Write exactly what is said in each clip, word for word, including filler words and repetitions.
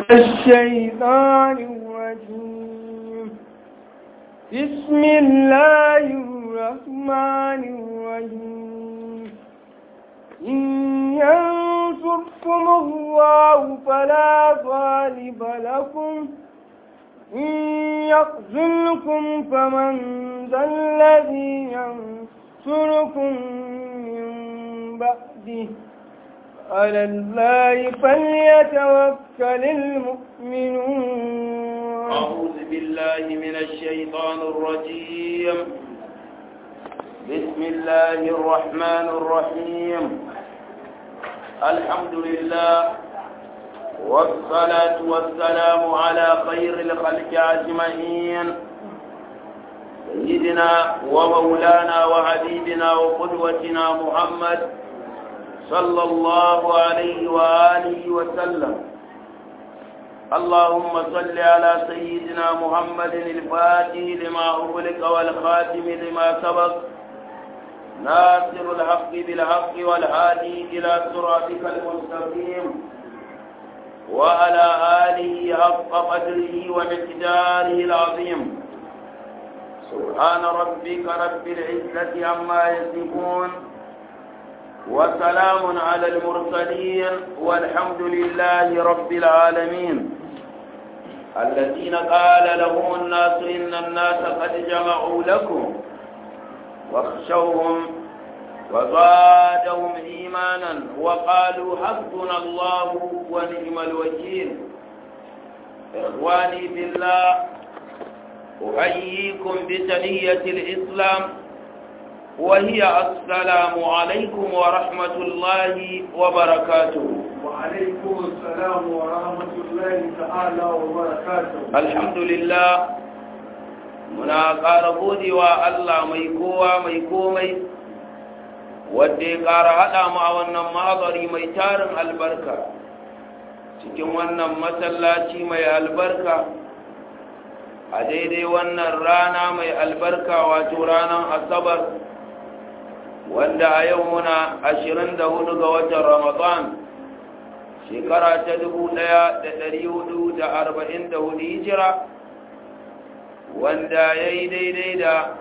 الشيطان الرجيم بسم الله الرحمن الرحيم إن ينصركم الله فلا غالب لكم إن يخذلكم فمن ذا الذي ينصركم من بعده على الله فليتوكل المؤمنون. أعوذ بالله من الشيطان الرجيم. بسم الله الرحمن الرحيم. الحمد لله والصلاة والسلام على خير الخلق أجمعين سيدنا ومولانا وحبيبنا وقدوتنا محمد صلى الله عليه وآله وسلم. اللهم صل على سيدنا محمد الفاتح لما أغلق والخاتم لما سبق ناصر الحق بالحق والهادي إلى صراطك المستقيم وعلى آله حق قدره ومقداره العظيم. سبحان ربك رب العزة عما يصفون وسلام على المرسلين والحمد لله رب العالمين. الذين قال لهم الناس إن الناس قد جمعوا لكم واخشوهم وزادهم إيمانا وقالوا حسبنا الله ونعم الوكيل. إخواني بالله، أحييكم بتحية الإسلام وهي السلام عليكم ورحمة الله وبركاته. وعليكم السلام ورحمة الله تعالى وبركاته. الحمد لله، muna ƙara godewa Allah mai kowa mai komai wadda ya ƙara haɗa mu a wannan mahadari mai tarin albarka cikin wannan masallaci mai albarka a daidai wannan rana mai albarka wato ranar asabar wanda a yau muna ashirin da hudu ga watan Ramadan shekara ta dubu ɗaya da ɗari hudu da arba'in da hudu hijira wanda ya yi daidai da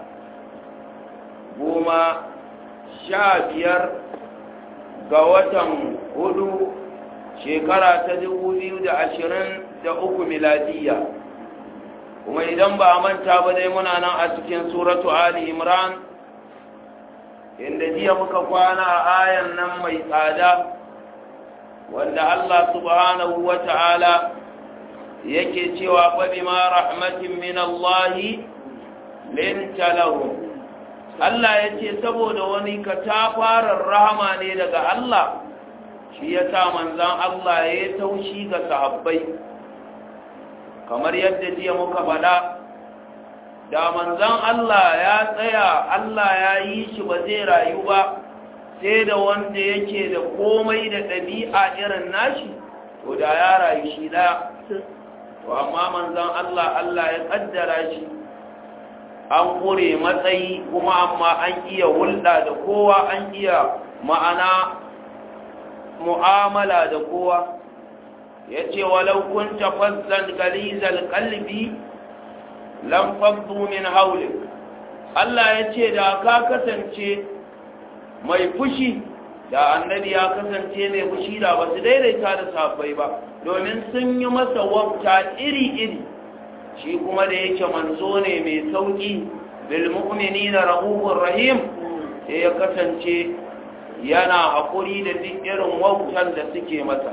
goma sha biyar ga watan hudu shekara ta dubu biyu da ashirin da uku miladiyya. Kuma idan ba a manta ba dai muna nan a cikin suratu Ali Imran inda jiya muka kwana a ayan nan mai tsada wanda Allah subhanahu wa ta'ala yake cewa fa bima rahmatin min Allah linta lahum. Allah yace saboda wani katafarar rahama ne daga Allah shi yasa manzon Allah ya taushi ga sahabbai kamar yadda jiya muka faɗa da manzon Allah ya tsaya Allah ya yi shi ba zai rayu ba sai da wanda yake da komai da ɗabi'a irin nashi to da ya rayu shi da to amma manzon Allah Allah ya kaddara shi an kure matsayi kuma amma an iya hulɗa da kowa an iya ma'ana mu'amala da kowa yace walau kunta fazzan galizal qalbi lam faddu min hawlik. Allah yace da ka kasance mai fushi da annabi ya kasance mai fushi da ba su daidaita da safai ba domin sun yi masa wauta iri-iri shi kuma da yake manzo ne mai sauƙi bil mu'minina rahufur rahim sai ya kasance yana haƙuri da duk irin wautan da suke masa.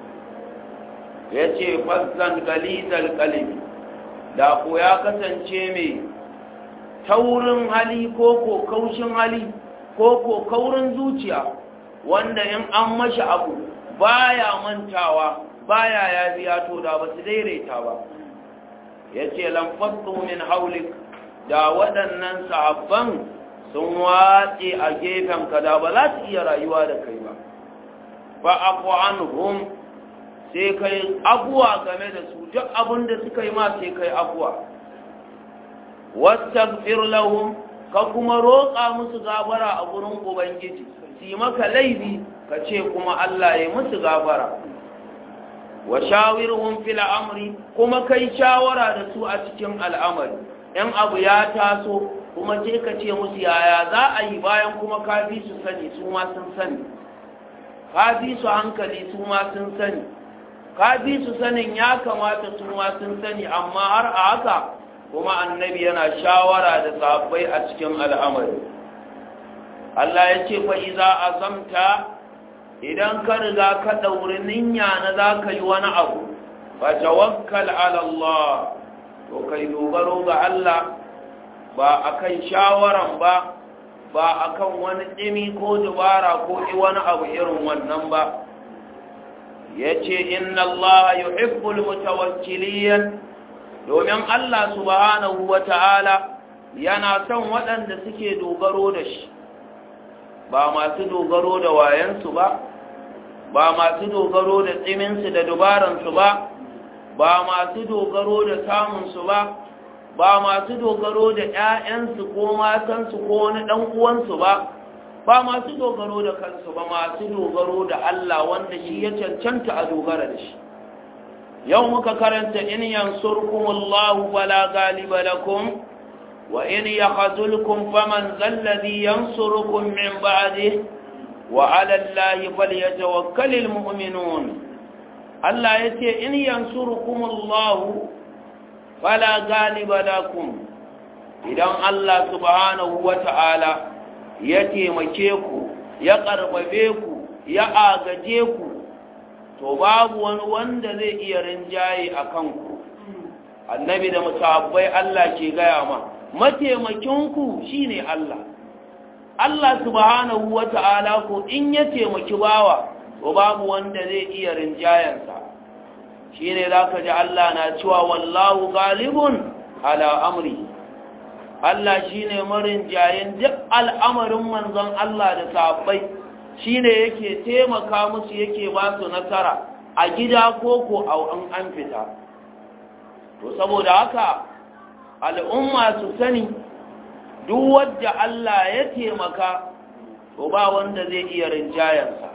yace fazzan galizal qalbi da ko ya kasance mai taurin hali ko ko kaushin hali ko ko kaurin zuciya wanda in an mashi abu baya mantawa baya yabiya to da ba su daidaita ba. yace lam faddu min haulik da waɗannan sahabban sun watse a gefen ka da ba za su iya rayuwa da kai ba. fa afu anhum sai kai abuwa game da su duk abin da suka yi ma sai kai abuwa. wastaghfir lahum ka kuma roƙa musu gafara a gurin ubangiji su maka laifi ka ce kuma Allah ya musu gafara. wa shawirhum fil amri kuma kai shawara da su a cikin al'amari in abu ya taso kuma sai ka ce musu yaya za a yi bayan kuma ka fi su sani su ma sun sani ka fi su hankali su ma sun sani ka fi su sanin ya kamata su ma sun sani amma har a haka kuma annabi yana shawara da sahabbai a cikin al'amari Allah ya ce fa iza azamta idan ka riga ka dauri niyya na za ka yi wani abu fa tawakkal ala Allah to kai dogaro ga Allah ba akan shawaran ba ba akan wani dimi ko dubara ko wani abu irin wannan ba yace inna Allah yuhibbul mutawakkilin domin Allah subhanahu wata'ala yana son waɗanda suke dogaro da shi ba masu dogaro da wayansu ba ba masu dogaro da tsiminsu da dubaransu ba ba masu dogaro da samunsu ba ba masu dogaro da ‘ya'yansu ko matansu ko wani ɗan uwansu ba ba masu dogaro da kansu ba masu dogaro da Allah wanda shi ya cancanta a dogara da shi yau muka karanta in yansurkumullahu fala ghaliba lakum wa in yakhzulkum faman zalladhi yansurukum min ba'dihi wa 'ala Allahi falyatawakkalul mu'minun Allah yace in yansurkumullahu fala ghaliba lakum idan Allah subhanahu wata'ala ya taimake ku ya karbabe ku ya agaje ku to babu wani wanda zai iya rinjaye a kanku annabi da musabbai Allah ke gaya ma mataimakinku shine Allah Allah subhanahu wata'ala ko in ya taimaki bawa to babu wanda zai iya rinjayensa shine zaka ji Allah na cewa wallahu ghalibun ala amri Allah shine marinjayen duk al'amarin manzon Allah da sahabbai shine yake taimaka musu yake ba su nasara a gida ko ko an an fita to saboda haka al'umma su sani duk wanda Allah ya taimaka to ba wanda zai iya rinjayansa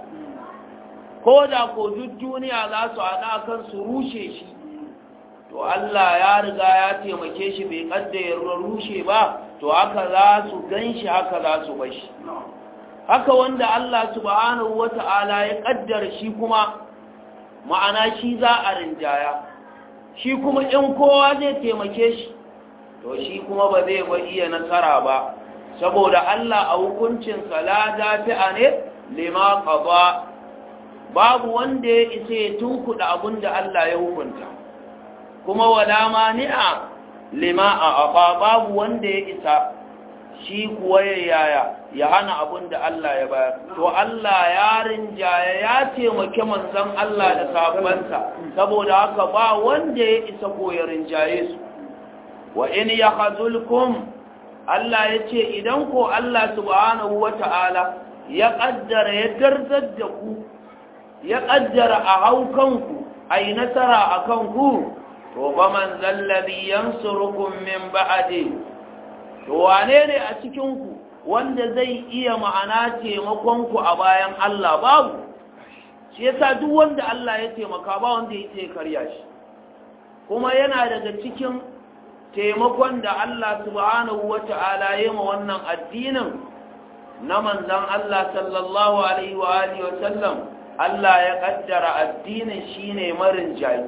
ko da ko duk duniya za su haɗa kan su rushe shi to Allah ya riga ya taimake shi bai kaddara rushe ba to haka za su ganshi haka za su bashi haka wanda Allah subhanahu wata'ala ya kaddara shi kuma ma'ana shi za a rinjaya shi kuma in kowa zai taimake shi to shi kuma ba zai ba iya nasara ba saboda Allah a hukuncin la dafi'a ne lima qada babu wanda ya isa ya tunkuda abinda Allah ya hukunta kuma wala mani'a lima aqa babu wanda ya isa shi kuwa ya yaya ya hana abin da Allah ya bayar to Allah ya rinjaya ya taimake manzon Allah da sahabbansa saboda haka ba wanda ya isa ko ya rinjaye su wa in yakhzulkum Allah yace idan ko Allah subhanahu wata'ala ya kaddara ya darzar da ku ya kaddara a haukanku ai nasara akan ku to ba man zalladhi yansurukum min ba'di to wane ne a cikinku wanda zai iya ma'ana taimakonku a bayan Allah babu shi yasa duk wanda Allah ya taimaka ba wanda ya ce karya shi kuma yana daga cikin taimakon da Allah subhanahu wata'ala ya ma wannan addinin na manzon Allah sallallahu alaihi wa alihi wa sallam Allah ya kaddara addinin shine marin jayi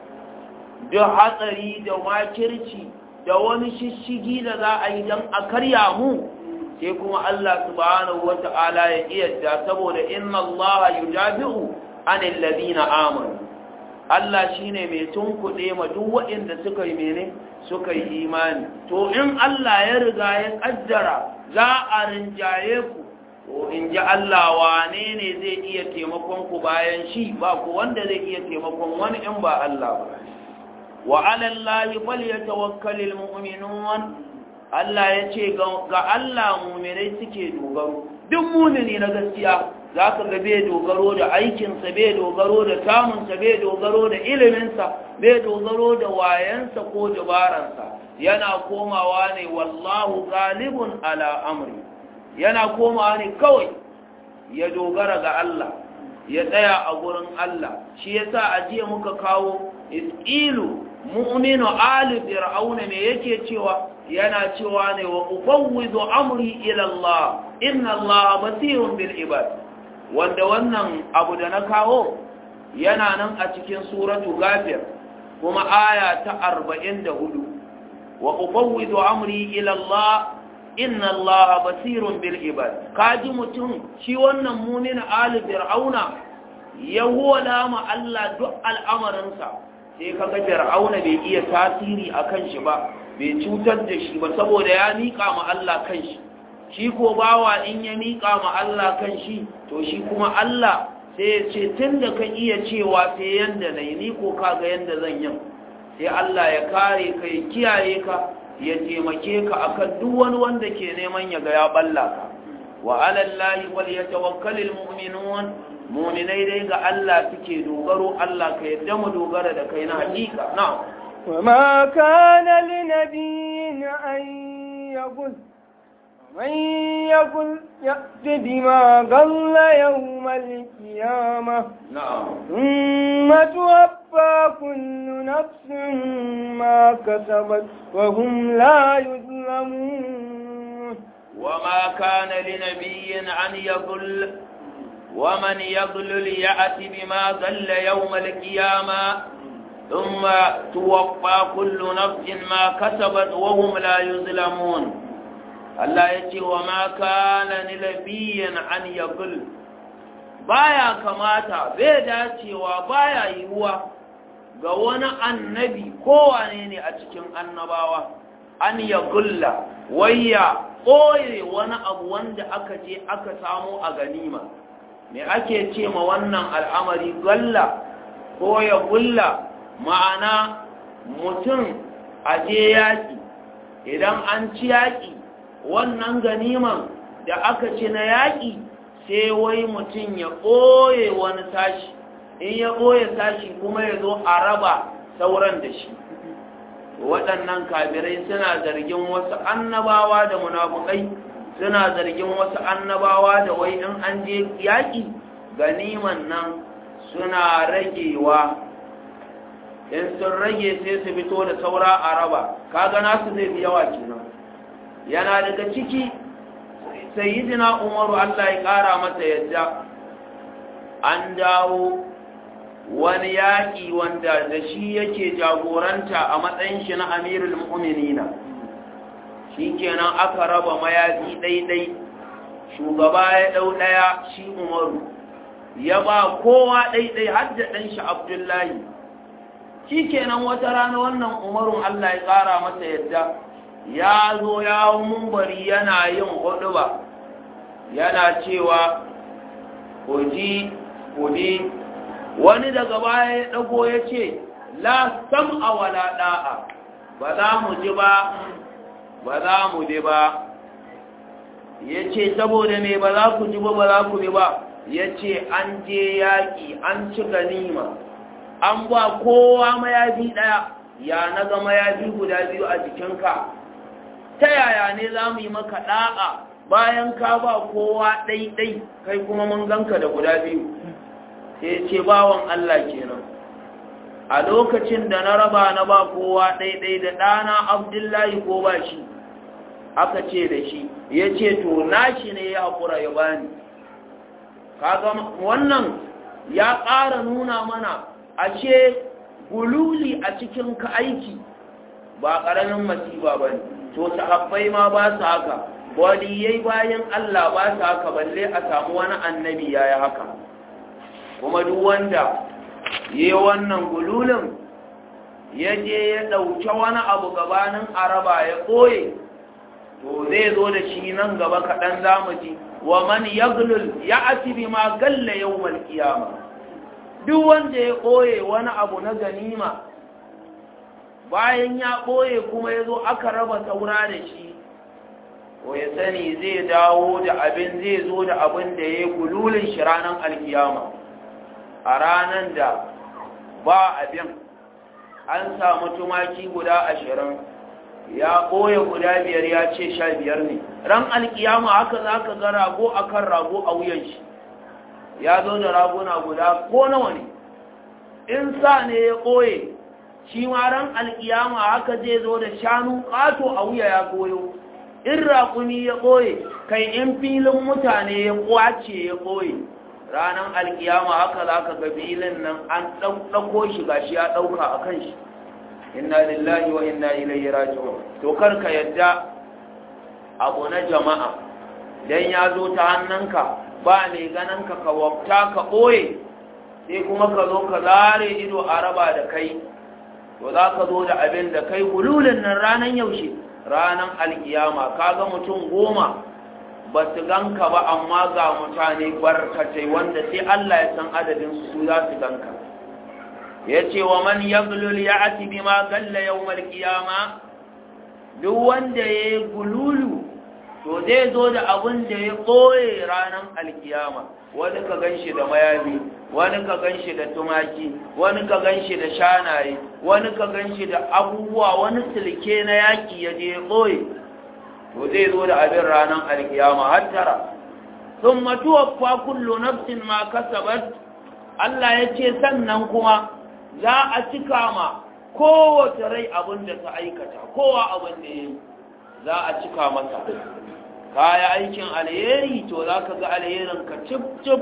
duk hatsari da makirci da wani shishigi da za a yi don a karya mu sai kuma Allah subhanahu wata'ala ya iyadda saboda inna Allah yujabi'u anil ladina amanu Allah shine mai tunkuɗe ma duk waɗanda suka yi mene suka yi imani to in Allah ya riga ya kaddara za a rinjaye ku to in ji Allah wane ne zai iya taimakon ku bayan shi ba ku wanda zai iya taimakon wani in ba Allah ba wa alallahi falyatawakkalul mu'minun Allah yace ga Allah mu'minai suke dogaro duk mu'mini na gaskiya zaka ga bai dogaro da aikin sa bai dogaro da tamun sa bai dogaro da ilimin sa bai dogaro da wayansa ko dabaran sa yana komawa ne wallahu ghalibun ala amri yana komawa ne kawai ya dogara ga Allah ya tsaya a gurin Allah. Shi yasa a jiya muka kawo isqilu mu'minu ali fir'auna me yake cewa yana cewa ne wa ufawwidu amri ila Allah inna Allah basirun bil ibad, wanda wannan abu da na kawo yana nan a cikin suratu Ghafir kuma aya ta arba'in da hudu. wa ufawwidu amri ila Allah inna Allah basirun bil ibad. kaji mutum shi wannan mu'min ali fir'auna ya hola ma Allah duk al'amarinsa, sai kaga fir'auna bai iya tasiri akan shi ba, bai cutar da shi ba saboda ya miƙa ma Allah kanshi. shi ko bawa in ya miƙa ma Allah kanshi to shi kuma Allah sai ya ce tunda ka iya cewa sai yanda nayi ni ko kaga yanda zan yin, sai Allah ya kare ka ya kiyaye ka ya taimake ka akan duk wani wanda ke neman ya ga ya balla ka. wa alallahi wal yatawakkalul mu'minun, mu'minai dai ga Allah suke dogaro. Allah ka yadda mu dogara da kai na hakika. na'am وما كان لنبي أن يغل من يغل يأت بما غل يوم القيامة na'am ثم توفى كل نفس ما كسبت وهم لا يظلمون. وما كان لنبي أن يضل ومن يضلل يأت بما ضل يوم القيامة ثم توفى كل نفس ما كسبت وهم لا يظلمون. الله يتي وما كان لنبي أن يضل baya kamata bai dacewa baya yiwuwa ga wani annabi kowane ne a cikin annabawa an ya gulla wayya ɓoye wani abu wanda aka je aka samu a ganima. me ake ce ma wannan al'amari galla ko ya gulla? ma'ana mutum a je yaƙi, idan an ci yaƙi wannan ganiman da aka ci na yaƙi sai wai mutum ya ɓoye wani tashi, in ya ɓoye tashi kuma ya zo a raba sauran da shi. waɗannan kafirai suna zargin wasu annabawa da munafukai, suna zargin wasu annabawa da wai in an je yaƙi ganiman nan suna ragewa, in sun rage sai su fito da saura a raba, kaga nasu zai fi yawa kenan. yana daga ciki sayyidina Umaru Allah ya ƙara masa yadda an dawo wani yaƙi wanda da shi yake jagoranta a matsayin shi na amirul mu'minina. shi kenan aka raba mayafi ɗaiɗai, shugaba ya ɗau ɗaya shi Umaru ya ba kowa ɗaiɗai har da ɗan shi Abdullahi. shi kenan wata rana wannan Umarun Allah ya ƙara masa yadda ya zo ya hau mumbari yana yin huɗuba, yana cewa kuji kudi. wani daga baya ya dago ya ce la sam'a wala da'a, ba za mu ji ba ba za mu ji ba. ya ce saboda me ba za ku ji ba ba za ku ji ba? ya ce an je yaƙi an ci ganima an ba kowa mayafi ɗaya, ya na ga mayafi guda biyu a jikinka, ta yaya ne za mu yi maka ɗa'a bayan ka ba kowa ɗaiɗai kai kuma mun ganka da guda biyu? sai ce bawan Allah kenan. a lokacin da na raba na ba kowa ɗaiɗai da ɗana Abdullahi ko ba shi, aka ce da shi, ya ce to nashi ne ya haƙura ya bani. kaga wannan ya ƙara nuna mana ashe gululi a cikin ka aiki ba ƙaramin masifa ba ne. to sahabbai ma ba su haka, waliyai bayan Allah ba su haka, balle a samu wani annabi ya yi haka. kuma duk wanda ya yi wannan gululin ya je ya ɗauke wani abu gabanin araba ya ɓoye, to zai zo da shi nan gaba kaɗan zamuji wa man yaglul ya asibi ma galla yawmal qiyama. duk wanda ya ɓoye wani abu na ganima bayan ya ɓoye kuma ya zo aka raba saura da shi, ko ya sani zai dawo da abin zai zo da abin da ya yi gululin shi ranar alkiyama. a ranar da ba abin an samu tumaki guda ashirin ya ɓoye guda biyar ya ce sha biyar ne. ran alkiyama haka za ka ga rago akan rago a wuyan shi, ya zo da raguna guda ko nawa ne in sa ne ya ɓoye shi ma ran alkiyama haka zai zo da shanu ƙato a wuya ya goyo in raƙumi ya ɓoye kai in filin mutane ya ƙwace ya ɓoye ranar alkiyama haka za ka ga filin nan an ɗauko shi ga shi ya ɗauka a kan shi inna lillahi wa inna ilaihi raji'un to karka yadda abu na jama'a dan ya zo ta hannunka ba mai ganin ka ka wafta ka ɓoye sai kuma ka zo ka zare ido a raba da kai to za ka zo da abin da kai gululin nan ranar yaushe ranar alkiyama kaga mutum goma ba su ganka ba amma ga mutane barkatai wanda sai Allah ya san adadin su za su ganka ya ce wa man yaglul ya ati bima galla yawmal qiyama duk wanda ya yi gululu to zai zo da abin da ya ɓoye ranar alkiyama wani ka gan shi da mayafi wani ka gan shi da tumaki wani ka gan shi da shanaye wani ka gan shi da abubuwa wani silke na yaki ya je ɓoye to zai zo da abin ranar alkiyama har tara sun matuwa kullu nafsin ma kasabat Allah ya ce sannan kuma za a cika ma kowace rai abin da ta aikata kowa abin da ya yi za a cika masa kaya aikin alheri to za ka ga alherinka cif-cif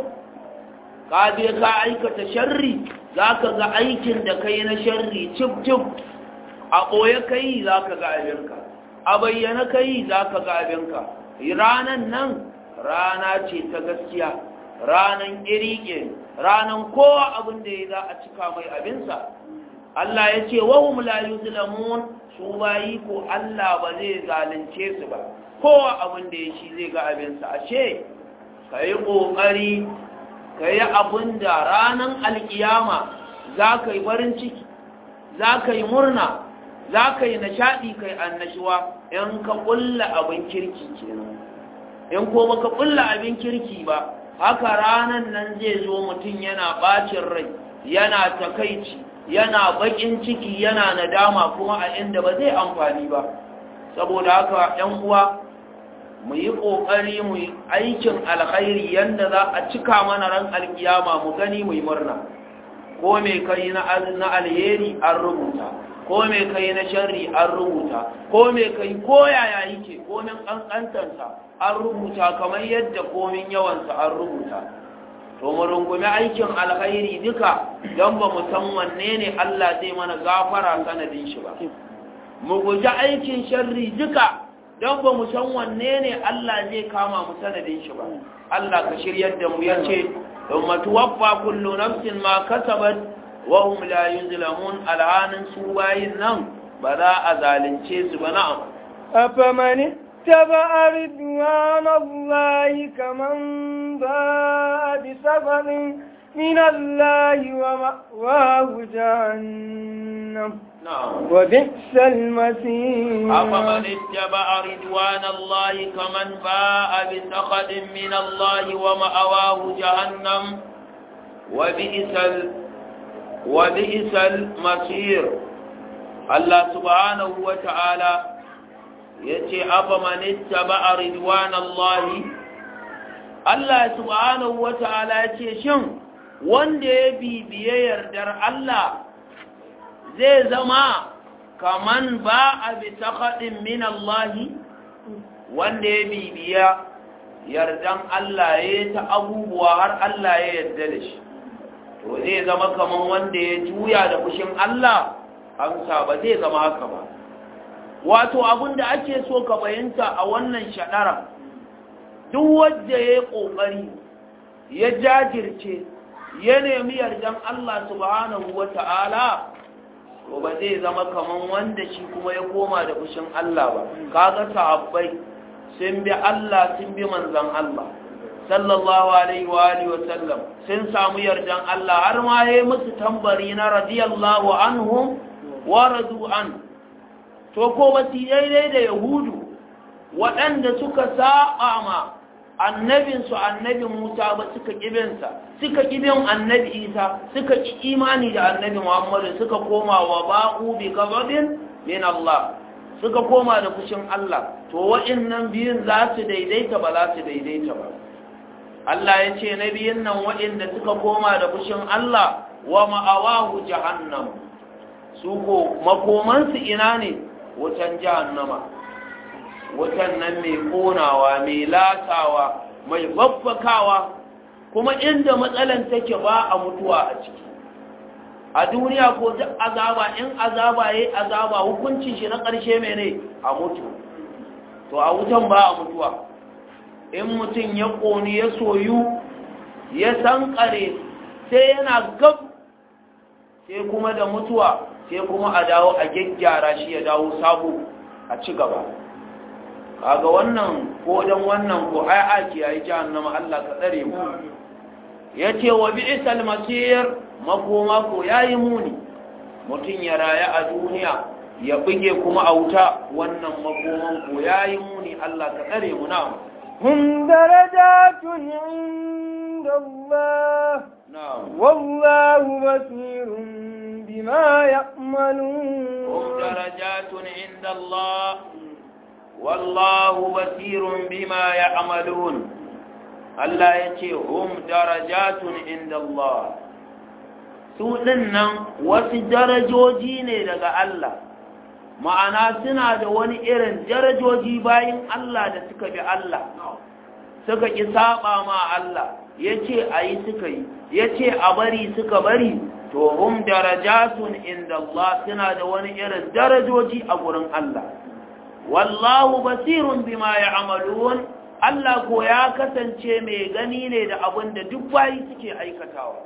ka je ka aikata sharri za ka ga aikin da ka yi na sharri cif-cif a ɓoye ka yi za ka ga abinka a bayyana ka yi za ka ga abinka ranan nan rana ce ta gaskiya ranan ƙiriƙe ranan kowa abin da ya za a cika mai abinsa Allah ya ce wahum la yuzlamun su bayi ko Allah ba zai zalunce su ba kowa abin da ya shi zai ga abinsa ashe ka yi ƙoƙari ka yi abin da ranar alƙiyama za ka yi farin ciki za ka yi murna za ka yi nishaɗi ka yi annashuwa in ka ƙulla abin kirki kenan in ko baka ƙulla abin kirki ba haka ranar nan zai zo mutum yana ɓacin rai yana takaici yana baƙin ciki yana nadama kuma a inda ba zai amfani ba saboda haka ‘yan uwa mu yi ƙoƙari mu yi aikin alkhairi yadda za a cika mana ran alkiyama mu gani mu yi murna ko mai kai na alheri an rubuta ko mai kai na sharri an rubuta ko mai kai ko yaya yake ko min ƙanƙantarsa an rubuta kamar yadda komin yawansa an rubuta to mu rungumi aikin alkhairi duka don ba mu san wanne ne Allah zai mana gafara sanadin shi ba mu guji aikin sharri duka don ba mu san wanne ne Allah zai kama mu sanadin shi ba Allah ka shiryar da mu yace thumma tuwaffa kullu nafsin ma kasabat wa hum la yuzlamun al'anan su bayin nan ba za a zalunce su ba na'am afaman اتبع رضوان الله كمن باء بسبب من الله ومأواه جهنم وبئس المصير أفمن اتبع رضوان الله كمن باء بسخط من الله ومأواه جهنم وبئس ال... وبئس المصير الله سبحانه وتعالى yace afaman ittaba ridwanallahi Allah subhanahu wataala yace shin wanda ya bibiye yardar Allah zai zama kaman ba a bi taqadin min Allah wanda ya bibiya yardan Allah ya ta abubuwa har Allah ya yarda da shi to zai zama kaman wanda ya juya da fushin Allah amsa ba zai zama haka ba wato abin da ake so ka bayanta a wannan shaɗara duk wanda ya yi ƙoƙari ya jajirce ya nemi yardan Allah subhanahu wa ta'ala to ba zai zama kaman wanda shi kuma ya koma da fushin Allah ba kaga sahabbai sun bi Allah sun bi manzon Allah sallallahu alaihi wa alihi wa sallam sun samu yardan Allah har ma yayi musu tambari na radiyallahu anhum wa radu an to ko ba su daidai da yahudu waɗanda suka sa'a ma annabinsu annabi Musa ba suka ƙibinsa suka ƙibin annabi Isa suka ƙi imani da annabi Muhammadu suka koma wa ba'u bi ghadabin min Allah suka koma da fushin Allah to waɗannan biyun za su daidaita ba za su daidaita ba Allah ya ce na biyun nan waɗanda suka koma da fushin Allah wa ma'awahu jahannam su ko makomansu ina ne wutan jahannama wutan nan mai konawa mai latawa mai babbakawa kuma inda matsalan take ba a mutuwa a ciki a duniya ko duk azaba in azaba yayi azaba hukuncin shi na ƙarshe mene a mutu to a wutan ba a mutuwa in mutum ya ƙoni ya soyu ya sankare sai yana gab sai kuma da mutuwa sai kuma a dawo a gyaggyara shi ya dawo sabo a ci gaba kaga wannan ko dan wannan ko ai aki yayi jahannama Allah ka tsare mu yace wa bi'sal masir makoma ko yayi muni mutum ya raya a duniya ya buge kuma a wuta wannan makoman ko yayi muni Allah ka tsare mu na hum darajatun inda Allah na'am wallahu basirun bima ya'malun hum darajatun inda Allah wallahu basirun bima ya'malun Allah yace hum darajatun inda Allah su dinnan wasu darajoji ne daga Allah ma'ana suna da wani irin darajoji bayin Allah da suka bi Allah suka ki saba ma Allah yace ayi suka yi yace a bari suka bari to hum darajatun inda Allah suna da wani irin darajoji a gurin Allah wallahu basirun bima ya'malun Allah ko ya kasance mai gani ne da abin da duk bayi suke aikatawa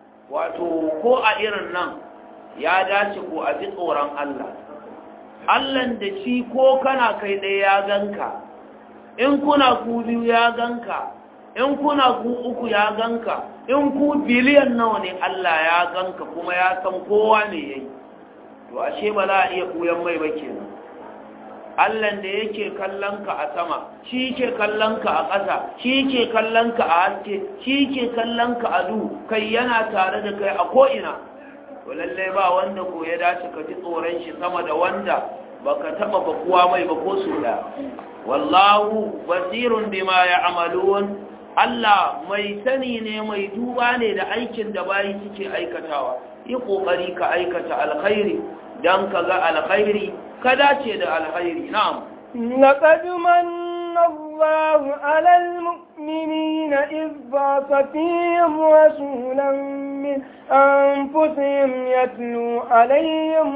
wato ko a irin nan ya dace ko a ji tsoron Allah Allahn da shi ko kana kai ɗaya ya ganka in kuna ku biyu ya ganka in kuna ku uku ya ganka in ku biliyan nawa ne Allah ya ganka kuma ya san kowa ne yayi to ashe ba za a iya koyan mai ba kenan Allahn da yake kallon ka a sama shi ke kallon ka a ƙasa shi ke kallon ka a haske shi ke kallon ka a duhu kai yana tare da kai a ko'ina to lallai ba wanda ko ya dace ka ji tsoron shi sama da wanda baka taba ba kuwa mai ba ko su da wallahu basirun bima ya'malun Allah mai sani ne mai duba ne da aikin da bayi suke aikatawa yi kokari ka aikata alkhairi dan ka ga alkhairi ka dace da alkhairi na'am laqad manna Allahu 'alal mu'minina idh ba'atha fihim rasulan min anfusihim yatlu 'alayhim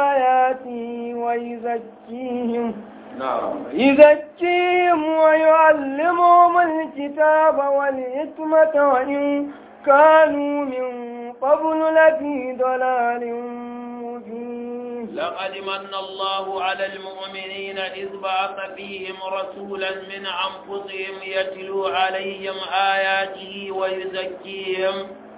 ayati wa yuzakkihim na'am yuzakkihim wa yu'allimuhum al-kitaba wal hikmata wa in kanu min qablu lafi dalalin mubin لقد من الله على المؤمنين إذ بعث فيهم رسولا من أنفسهم يتلو عليهم آياته ويزكيهم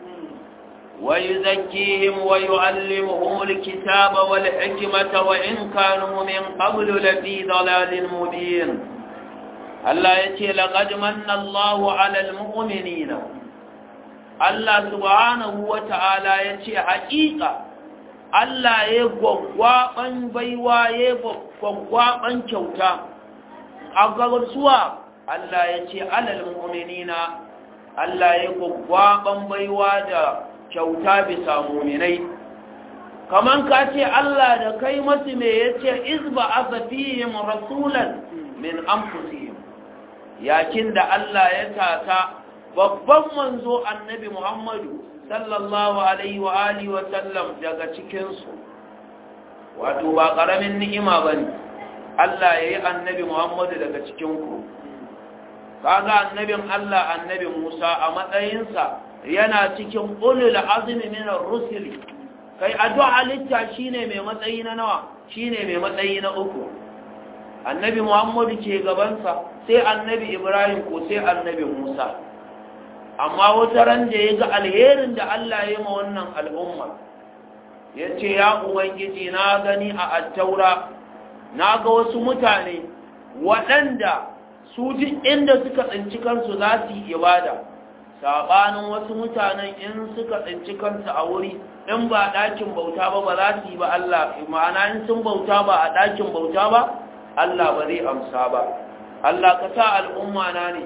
ويزكيهم ويعلمهم الكتاب والحكمة وإن كانوا من قبل لفي ضلال مبين الله يتي لقد من الله على المؤمنين الله سبحانه وتعالى يتي حقيقة Allah ya gwaggwaɓan baiwa ya gwaggwaɓan kyauta a gabarsuwa Allah ya ce alal mu'minina Allah ya gwaggwaɓan baiwa da kyauta bisa mu'minai kaman ka ce Allah da kai masu me ya ce izba asafihim rasulan min anfusihim yakin da Allah ya tata babban manzo annabi Muhammadu sallallahu alaihi wa alihi wa sallam daga cikinsu wato ba ƙaramin ni'ima ba ne Allah ya yi annabi Muhammadu daga cikinku kaga annabin Allah annabi Musa a matsayinsa yana cikin ulul azmi min ar-rusuli kai addu'a halitta shine mai matsayi na nawa shine mai matsayi na uku annabi Muhammadu ke gabansa sai annabi Ibrahim ko sai annabi Musa amma wata ran da ya ga alherin da Allah ya yi ma wannan al'umma ya ce ya ubangiji na gani a attaura na ga wasu mutane waɗanda su duk inda suka tsinci kansu za su yi ibada saɓanin wasu mutanen in suka tsinci kansu a wuri in ba ɗakin bauta ba ba za su yi ba Allah ma'ana in sun bauta ba a ɗakin bauta ba Allah ba zai amsa ba Allah ka sa al'umma na ne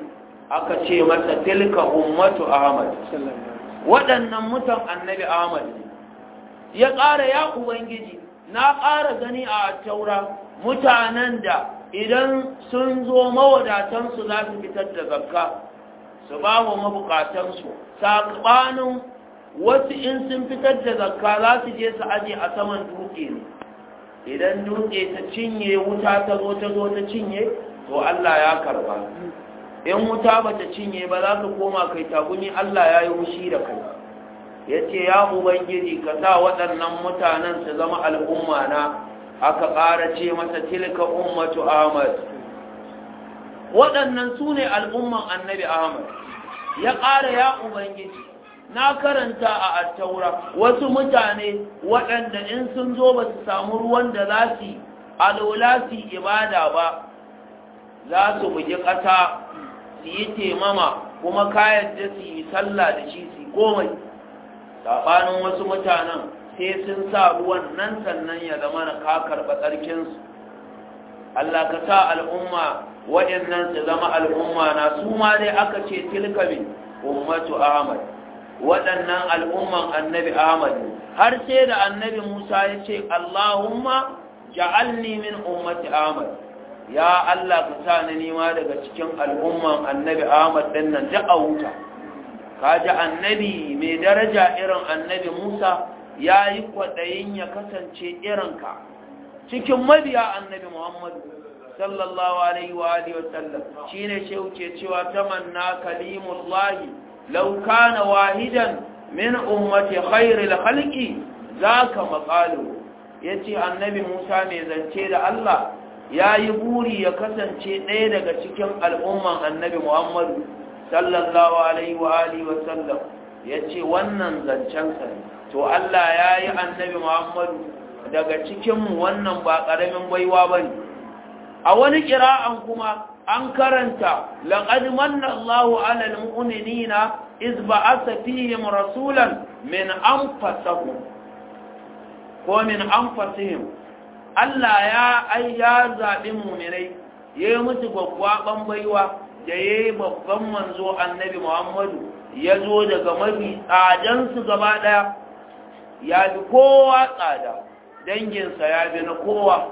aka ce masa tilka ummatu ahmad waɗannan mutan annabi ahmad ya ƙara ya ubangiji na ƙara gani a taura mutanen da idan sun zo mawadatansu za su fitar da zakka su ba wa mabukatansu saɓanin wasu in sun fitar da zakka za su je su aje a saman dutse ne idan dutse ta cinye wuta ta zo ta zo ta cinye to Allah ya karba in wuta ba ta cinye ba za ka koma kai taguni Allah ya yi wushi da kai ya ce ya ubangiji ka sa waɗannan mutanen su zama al'umma na aka ƙara ce masa tilka ummatu ahmad waɗannan su ne al'umman annabi ahmad ya ƙara ya ubangiji na karanta a attaura wasu mutane waɗanda in sun zo ba su samu ruwan da za su alola su ibada ba za su bugi ƙasa su yi temama kuma kayan da su yi sallah da shi su komai saɓanin wasu mutanen sai sun sa ruwan nan sannan ya zama na ka karɓa tsarkinsu Allah ka sa al'umma waɗannan su zama al'umma na su ma dai aka ce tilkamin ummatu ahmad waɗannan al'umman annabi ahmad har sai da annabi musa ya ce Allahumma ja'alni min ummati ahmad ya Allah ka sa ni nima daga cikin al'umman annabi ahmad ɗin nan da a wuta ka ji annabi mai daraja irin annabi musa ya yi kwaɗayin ya kasance irinka cikin mabiya annabi muhammadu sallallahu alaihi wa alihi wa sallam shine shehu ke cewa tamanna kalimullahi law kana wahidan min ummati khairil khalqi zaka maqalu yace annabi musa mai zance da Allah yayi buri ya kasance ɗaya daga cikin al'umman annabi muhammadu sallallahu alaihi wa alihi wa sallam yace wannan zancen sa to Allah yayi annabi Muhammadu daga cikin mu wannan ba karamin baiwa bane a wani qira'an kuma an karanta laqad manna Allahu 'alal mu'minina iz ba'atha fihim rasulan min anfusihim ko min anfusihim Allah ya ai ya zabi mu'minai yayi musu gwaggwaban baiwa da ya yi babban manzo annabi Muhammadu ya zo daga mafi tsadansu gaba ɗaya ya fi kowa tsada danginsa ya fi na kowa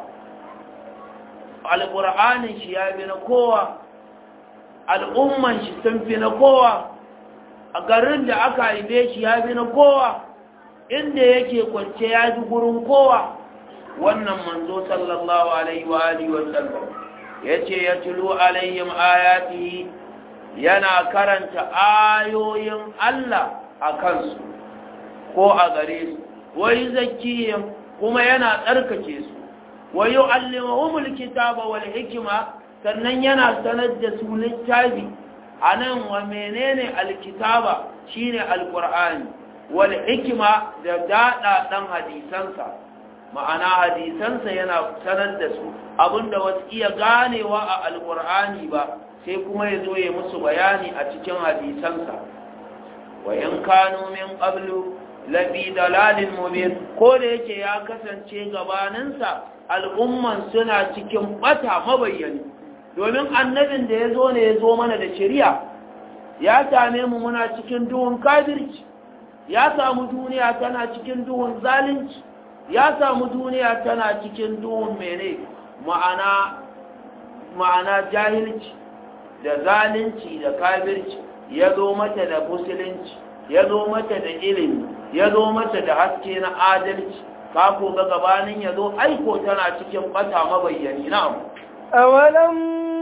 alƙur'anin shi ya fi na kowa al'umman shi sun fi na kowa a garin da aka haife shi ya fi na kowa inda yake kwance ya fi gurin kowa wannan manzo sallallahu alaihi wa alihi wa sallam yace ya tulu alaihim ayatihi yana karanta ayoyin Allah a kansu ko a gare su wai zakiyim kuma yana tsarkake su wa yu'allimuhumul kitaba wal hikma sannan yana sanar da su littafi anan wa menene alkitaba shine alqur'ani wal hikma da dada dan hadisansa ma'ana hadisansa yana sanar da su abinda wasu iya ganewa a alkur'ani ba sai kuma ya zo ya musu bayani a cikin hadisansa wa in kanu min qablu labi dalalin mubin ko da yake ya kasance gabaninsa al'umman suna cikin bata mabayyani domin annabin da ya zo ne ya zo mana da shari'a ya same mu muna cikin duhun kafirci ya samu duniya tana cikin duhun zalunci ya samu duniya tana cikin duhun mene ma'ana ma'ana jahilci da zalunci da kafirci ya zo mata da musulunci ya zo mata da ilimi ya zo mata da haske na adalci kako ga gabanin ya zo aiko tana cikin bata mabayyani na'am awalam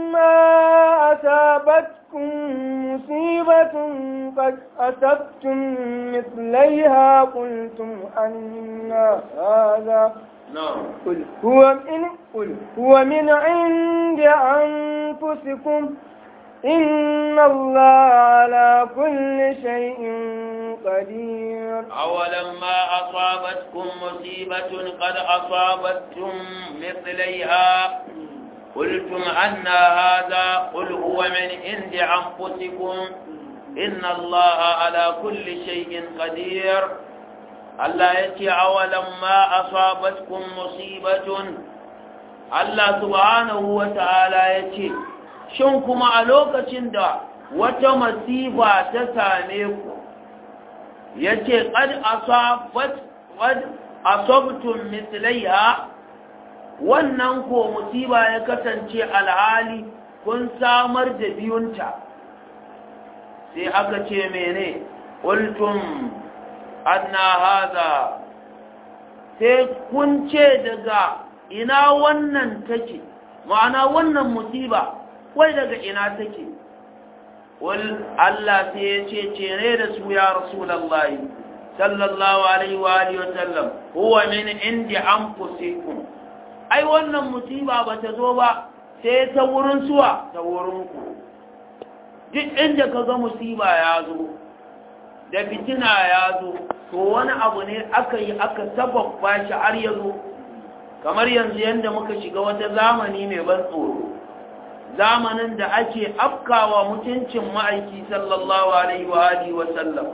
ma asabatkum musibatun qad asabtum mithlaiha qultum anna hadha na'am قل هو من قل هو من عند أنفسكم إن الله على كل شيء قدير أولما أصابتكم مصيبة قد أصابتكم مثليها قلتم أن هذا قل هو من عند أنفسكم إن الله على كل شيء قدير Allah ya ce awalan ma asabatkum musibatun Allah subhanahu wa ta'ala ya ce shin kuma a lokacin da wata masifa ta same ku yace qad asabat qad asabtum mithlaiha wannan ko musiba ya kasance alhali kun samar da biyunta sai aka ce mene qultum anna hadha sai kun ce daga ina wannan take ma'ana wannan musiba wai daga ina take wal Allah sai ya ce cere da su ya rasulullahi sallallahu alaihi wa alihi wa sallam huwa min indi anfusikum ai wannan musiba bata zo ba sai ta wurin suwa ta wurin ku duk inda kaga musiba ya zo da fitina ya zo to wani abu ne aka yi aka sababba shi har ya zo kamar yanzu yanda muka shiga wata zamani mai ban tsoro zamanin da ake afkawa mutuncin ma'aiki sallallahu alaihi wa alihi wa sallam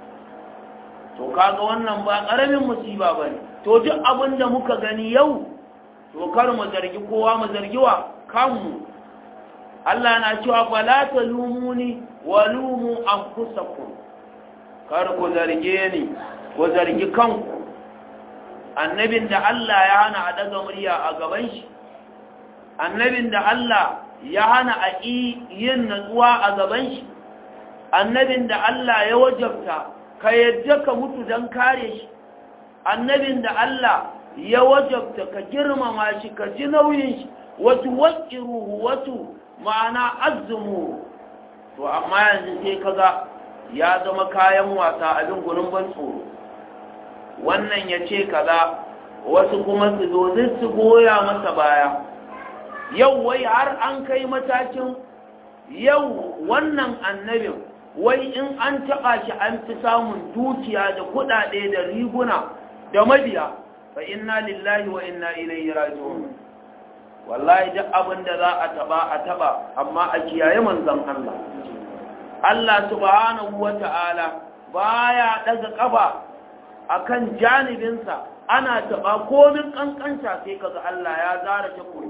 to kaga wannan ba karamin musiba bane to duk abin da muka gani yau to kar mu zargi kowa mu zargi wa kanmu Allah na cewa fala talumuni wa lumu anfusakum kar ku zarge ni ku zargi kanku annabin da Allah ya hana a daga murya a gaban shi annabin da Allah ya hana a yin natsuwa a gaban shi annabin da Allah ya wajabta ka yadda ka mutu don kare shi annabin da Allah ya wajabta ka girmama shi ka ji nauyin shi wato waqiruhu wato ma'ana azumu to amma yanzu sai kaga ya zama kayan wasa abin gurin ban tsoro wannan ya ce kaza wasu kuma su zo su goya masa baya yau wai har an kai matakin yau wannan annabin wai in an taɓa shi an fi samun dukiya da kuɗaɗe da riguna da mabiya fa inna lillahi wa inna ilaihi raji'un wallahi duk abin da za a taɓa a taɓa amma a kiyaye manzon Allah Allah subhanahu wa ta'ala baya daga ƙafa akan janibinsa ana taɓa komin ƙanƙanta sai kaga Allah ya zara ta koyi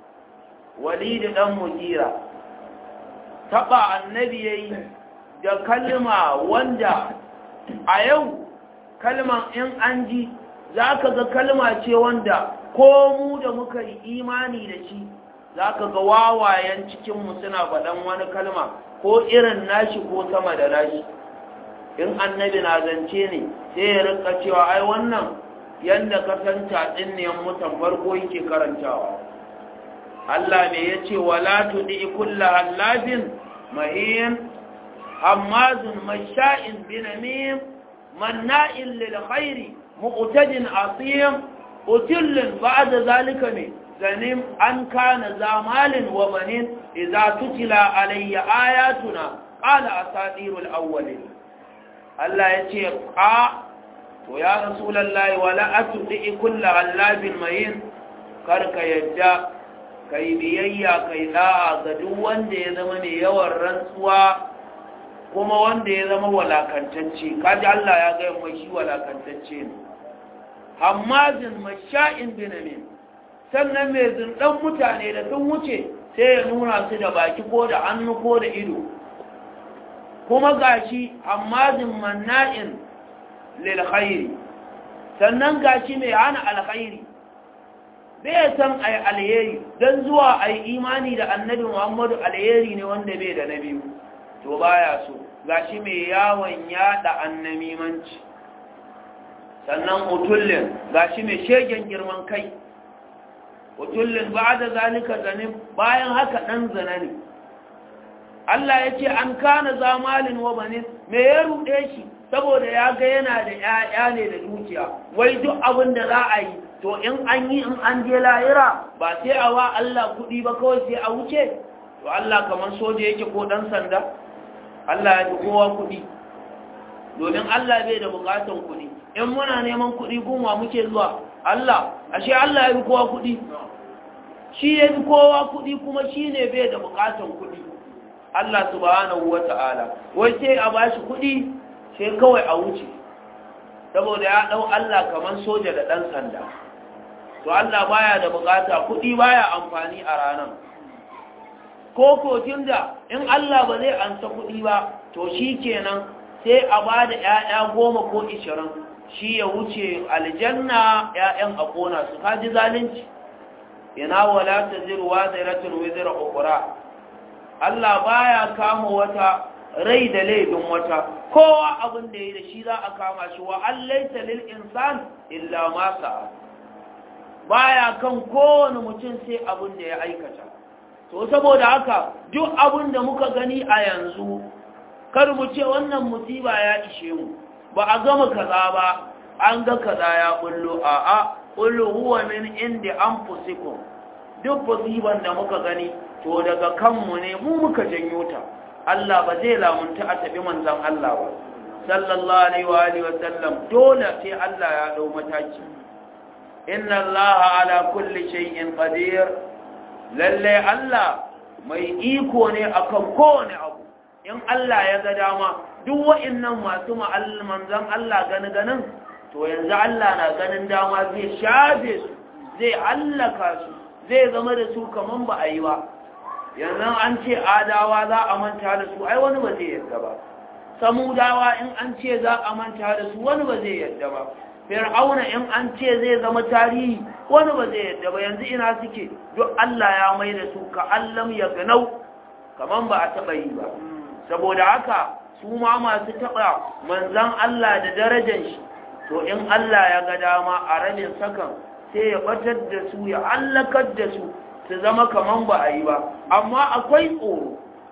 walid dan mugira taba annabi yayi da kalma wanda a yau kalman in an ji zaka ga kalma ce wanda ko mu da muka yi imani da shi zaka ga wawayen cikin mu suna faɗan wani kalma ko irin nashi ko sama da nashi in annabi na zance ne sai ya rika cewa ai wannan yanda ka san tadin ne mutan farko yake karantawa Allah me yace wala tudi kullu hallabin mahin hammazun masha'in binamim manna'in lil khairi muqtadin asim utillin ba'da zalika me zanim an kana zamalin wa banin idza tutila alayya ayatuna qala asatirul awwalin Allah yace a to ya rasulullahi wala atudi kullu hallabin mahin karka yadda kai biyayya kai da'a ga duk wanda ya zama mai yawan rantsuwa kuma wanda ya zama walakantacce kaji Allah ya ga mai shi walakantacce ne hammazin masha'in binamin sannan mai zindan mutane da sun wuce sai ya nuna su da baki ko da hannu ko da ido kuma gashi hammazin manna'in lil khairi sannan gashi mai hana alkhairi bai san ai alheri dan zuwa ai imani da annabi Muhammadu alheri ne wanda bai da nabi to baya so gashi mai yawon yada annamimanci sannan utullin gashi mai shegen girman kai utullin ba'da zalika zanim bayan haka dan zana ne Allah yace an kana zamalin wa banin me ya rude shi saboda ya ga yana da ƴaƴa ne da dukiya wai duk abin da za a yi to in an yi in an je lahira ba sai a wa Allah kuɗi ba kawai sai a wuce to Allah kamar soja yake ko dan sanda Allah ya fi kowa kuɗi domin Allah bai da bukatan kuɗi in muna neman kuɗi gunwa muke zuwa Allah ashe Allah ya fi kowa kuɗi shi ya fi kowa kuɗi kuma shi ne bai da bukatan kuɗi Allah subhanahu wata'ala wai sai a bashi kuɗi sai kawai a wuce saboda ya ɗau Allah kamar soja da ɗan sanda to Allah baya da bukata kuɗi baya amfani a ranar ko kokin da in Allah ba zai ansa kuɗi ba to shi kenan sai a ba da ‘ya'ya goma ko ishirin shi ya wuce aljanna ‘ya'yan a ƙona su kaji zalunci ina wala ta zirwa zairatun wizira ukura Allah baya kama wata rai da laifin wata kowa abin da yi da shi za a kama shi wa allaita lil insan illa ma sa'a baya kan kowane mutum sai abin da ya aikata to saboda haka duk abin da muka gani a yanzu kar mu ce wannan musiba ya ishe mu ba a gama kaza ba an ga kaza ya bullo a a qul huwa min indi anfusikum duk musiban da muka gani to daga kanmu ne mu muka janyo ta Allah ba zai lamunta a tabi manzon Allah ba sallallahu alaihi wa alihi wa sallam dole sai Allah ya dau mataki inna Allah ala kulli shay'in qadir lalle Allah mai iko ne akan kowane abu in Allah ya ga dama duk wa'annan masu manzon Allah gani ganin to yanzu Allah na ganin dama zai shafe su zai hallaka su zai zama da su kaman ba a yi ba yanzu an ce adawa za a manta da su ai wani ba zai yarda ba samudawa in an ce za a manta da su wani ba zai yarda ba fir'auna in an ce zai zama tarihi wani ba zai yarda ba yanzu ina suke duk Allah ya mai da su ka allam ya ganau kaman ba a taɓa yi ba saboda haka su ma masu taɓa manzan Allah da darajar shi to in Allah ya ga dama a rabin sakan sai ya batar da su ya hallakar da su su zama kaman ba a yi ba amma akwai tsoro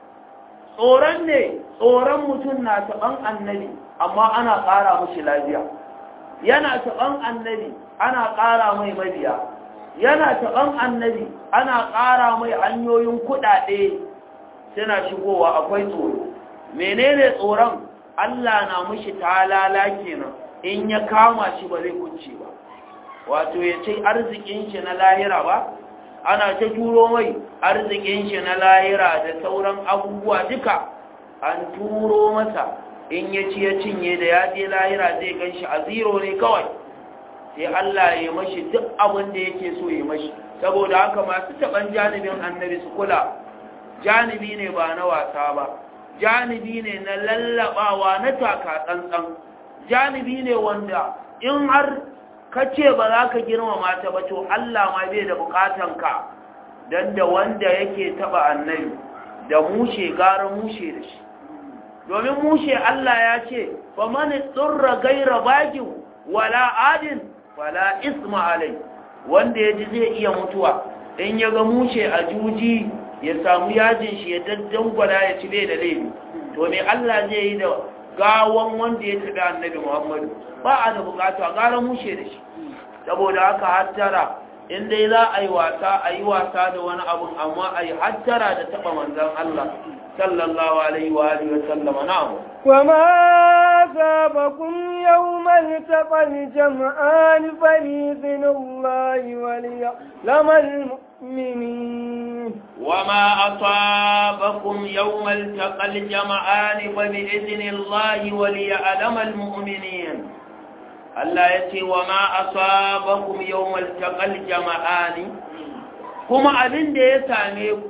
tsoron ne tsoron mutum na taɓan annabi amma ana ƙara mushi lafiya yana taɓan annabi ana ƙara mai mabiya yana taɓan annabi ana ƙara mai hanyoyin kuɗaɗe suna shigowa akwai tsoro menene tsoron Allah na mushi talala kenan in ya kama shi ba zai kunce ba wato ya ce arzikin shi na lahira ba ana ta turo mai arzikin shi na lahira da sauran abubuwa duka an turo masa in ya ci ya cinye da ya je lahira zai gan shi a zero ne kawai sai Allah ya mashi duk abin da yake so ya mashi saboda haka masu taɓan janibin annabi su kula janibi ne ba na wasa ba janibi ne na lallabawa na taka tsantsan janibi ne wanda in har ka ce ba za ka girmama ta ba to Allah ma bai da bukatanka don da wanda yake taba annabi da mushe gara mushe da shi domin mushe Allah ya ce fa man tsurra gaira bagin wala adin wala isma alai wanda ya ji zai iya mutuwa in ya ga mushe a juji ya samu yajin shi ya daddangwala ya ci bai da laifi to me Allah zai yi da gawan wanda ya tabi annabi Muhammadu ba a da bukata gara mushe da shi saboda haka hattara in dai za a yi wasa a yi wasa da wani abu amma a yi hattara da taɓa manzan Allah sallallahu alaihi wa alihi wa sallama na'am wa ma sabakum yawmal taqal jam'an fa bi'idhnillahi wa liya'lamal mu'minin wa ma asabakum yawmal taqal jam'an fa bi'idhnillahi wa liya'lamal mu'minin Allah ya ce wa ma asabakum yawmal taqal jama'ani kuma abin da ya same ku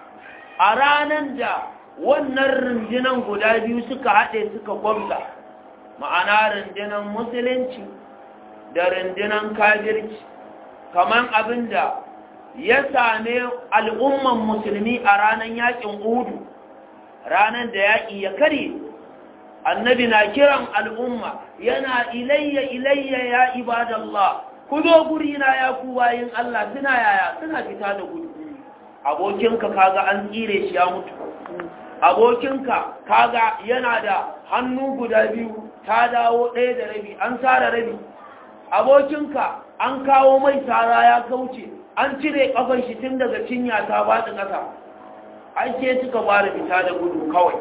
a ranan da wannan rundunan guda biyu suka haɗe suka gwamza ma'ana rundunan musulunci da rundunan kafirci kaman abin da ya same al'umman musulmi a ranan yakin Uhud ranan da yaki ya kare annabi na kiran al'umma yana ilayya ilayya ya ibadallah ku zo guri na ya ku bayin Allah suna yaya suna fita da gudu abokinka kaga an tsire shi ya mutu abokinka kaga yana da hannu guda biyu ta dawo ɗaya da rabi an sara rabi abokinka an kawo mai sara ya kauce an cire kafan shi tun daga cinya ta bata ƙasa an ke suka fara fita da gudu kawai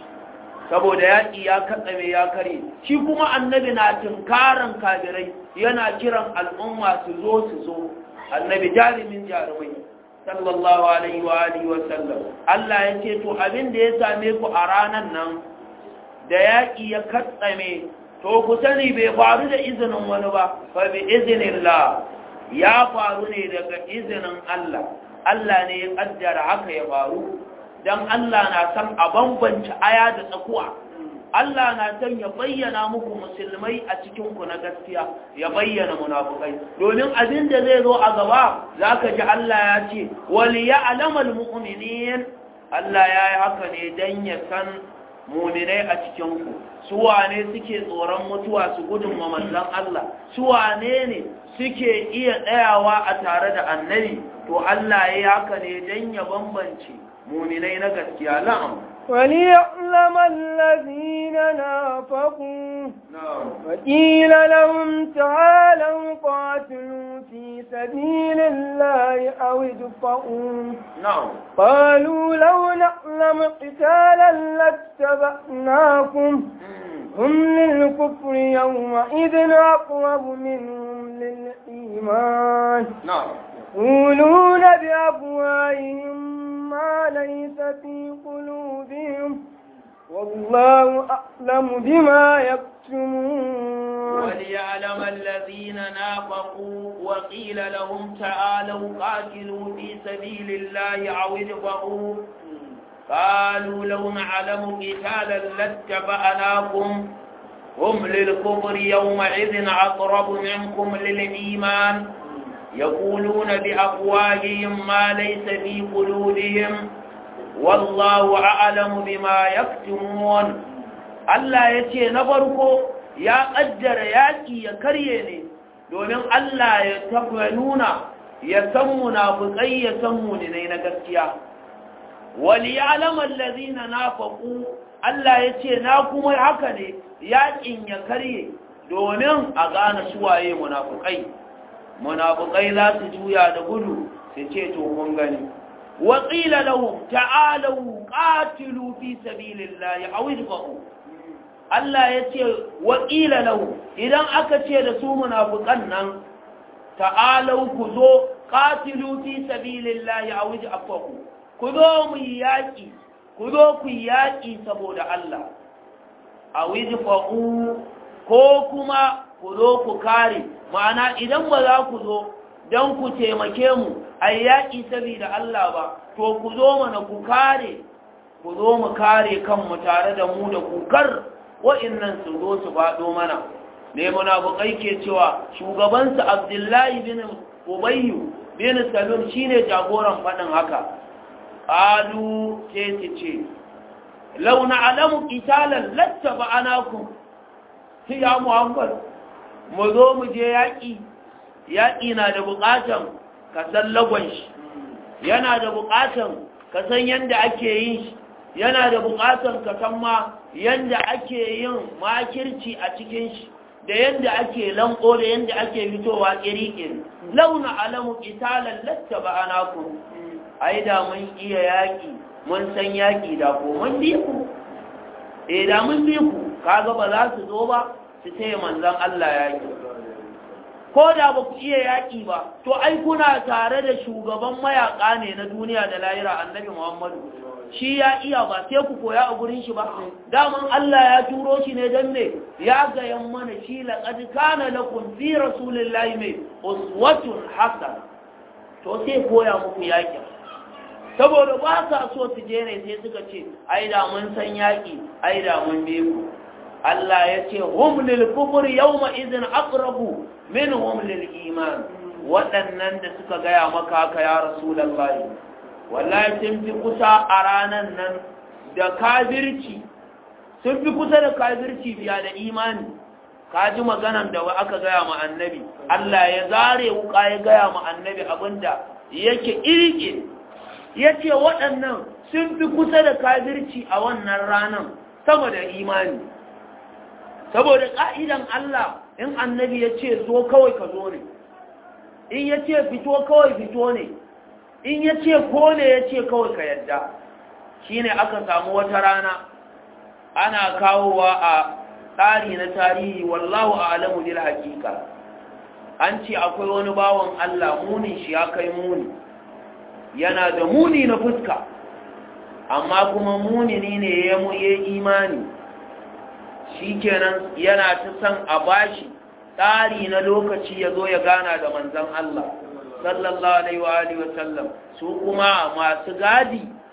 saboda yaƙi ya katsame ya kare shi kuma annabi na tunkaran kafirai yana kiran al'umma su zo su zo annabi jarumin jarumai sallallahu alaihi wa alihi wa sallam Allah ya ce to abin da ya same ku a ranan nan da yaƙi ya katsame to ku sani bai faru da izinin wani ba fa bi iznillah ya faru ne daga izinin Allah Allah ne ya kaddara haka ya faru dan Allah na san a bambance aya da tsakuwa. Allah na san ya bayyana muku musulmai a cikinku na gaskiya, ya bayyana munafukai. Domin abin da zai zo a gaba za ka ji Allah ya ce, wali ya alamar mu'minin, Allah ya yi haka ne don ya san muminai a cikinku. Su wane suke tsoron mutuwa su gudun manzon Allah, su wane ne suke iya tsayawa a tare da annabi, to Allah ya yi haka ne don ya bambance muminai na gaskiya. Na'am. وليعلم الذين نافقوا وقيل لهم تعالوا قاتلوا في سبيل الله أو ادفعوا قالوا لو نعلم قتالا لاتبعناكم هم للكفر يومئذ أقرب منهم للإيمان يقولون بأفواههم ما ليس في قلوبهم والله أعلم بما يكتمون. وليعلم الذين نافقوا وقيل لهم تعالوا قاتلوا في سبيل الله أو ادفعوا قالوا لو نعلم قتالا لاتبعناكم هم للكفر يومئذ أقرب منكم للإيمان يقولون بأفواههم ما ليس في قلوبهم والله أعلم بما يكتمون. Allah ya ce na farko ya ƙaddara yaƙi ya karye ne domin Allah ya taɓa nuna ya san munafukai ya san muninai na gaskiya. Wali ya alamar lazina na faƙu Allah ya ce na kuma haka ne yaƙin ya karye domin a gane suwaye munafukai. Munafukai za su juya da gudu su ce to kun gani. Wa qila lahum ta'alu qatilu fi sabilillahi aw idfa'u. Allah ya ce wa qila lahu idan aka ce da su munafukan nan ta'alu ku zo qatilu fi sabilillahi aw idfa'u. Ku zo mu yaki ku zo ku yaki saboda Allah. Aw idfa'u ko kuma ku zo ku kare, ma'ana idan ba za ku zo don ku taimake mu a yaƙi saboda Allah ba, to ku zo mana ku kare, ku zo mu kare kanmu tare da mu da kukar wa'innan su zo su faɗo mana. Ne munafukai ke cewa shugabansu Abdullahi bin Ubayyu bin Salul shine jagoran faɗin haka. Qalu ce su ce, law na'lamu qitalan lattaba'anakum ya Muhammad mu zo mu je yaƙi yaƙi na da buƙatan ka san lagon shi, yana da buƙatan ka san yadda ake yin shi, yana da buƙatan ka san ma yadda ake yin makirci a cikin shi da yadda ake lanko da yadda ake fitowa ƙiri-ƙiri. Launa alamu ƙitalan lattaba'anakum, ai da mun iya yaƙi mun san yaƙi da ko mun bi ku, eh da mun bi ku, kaga ba za su zo ba su taya manzan Allah yaƙi. Ko da ba ku iya yaƙi ba, to ai kuna tare da shugaban mayaƙa ne na duniya da lahira annabi Muhammadu. Shi ya iya ba sai ku koya a gurin shi ba. Daman Allah ya turo shi ne don me ya gayan mana shi laqad kana lakum fi rasulillahi mai uswatun hasana. To sai koya muku yaƙi. Saboda ba sa so su je ne sai suka ce ai da mun san yaƙi, ai da mun bi ku. Allah ya ce hum lil kufr yawma idhin aqrabu minhum lil iman. Waɗannan da suka gaya maka haka ya rasulullahi, wallahi sun fi kusa a ranan nan da kafirci, sun fi kusa da kafirci biya da imani. Ka ji maganan da aka gaya ma annabi, Allah ya zare wuka ya gaya ma annabi abinda yake irke, ya ce waɗannan sun fi kusa da kafirci a wannan ranan sama da imani. Saboda ƙa'idan Allah in annabi ya ce zo kawai ka zo ne, in ya ce fito kawai fito ne, in ya ce ko ne ya ce kawai ka yadda. Shi ne aka samu wata rana ana kawowa a tsari na tarihi, wallahu a'lamu bil haqiqa. An ce akwai wani bawan Allah munin shi ya kai muni, yana da muni na fuska, amma kuma muni ne ya mu ya imani. Shi kenan yana ta san a bashi tsari na lokaci ya zo ya gana da manzon Allah sallallahu alaihi wa alihi wa sallam. Su kuma masu gadi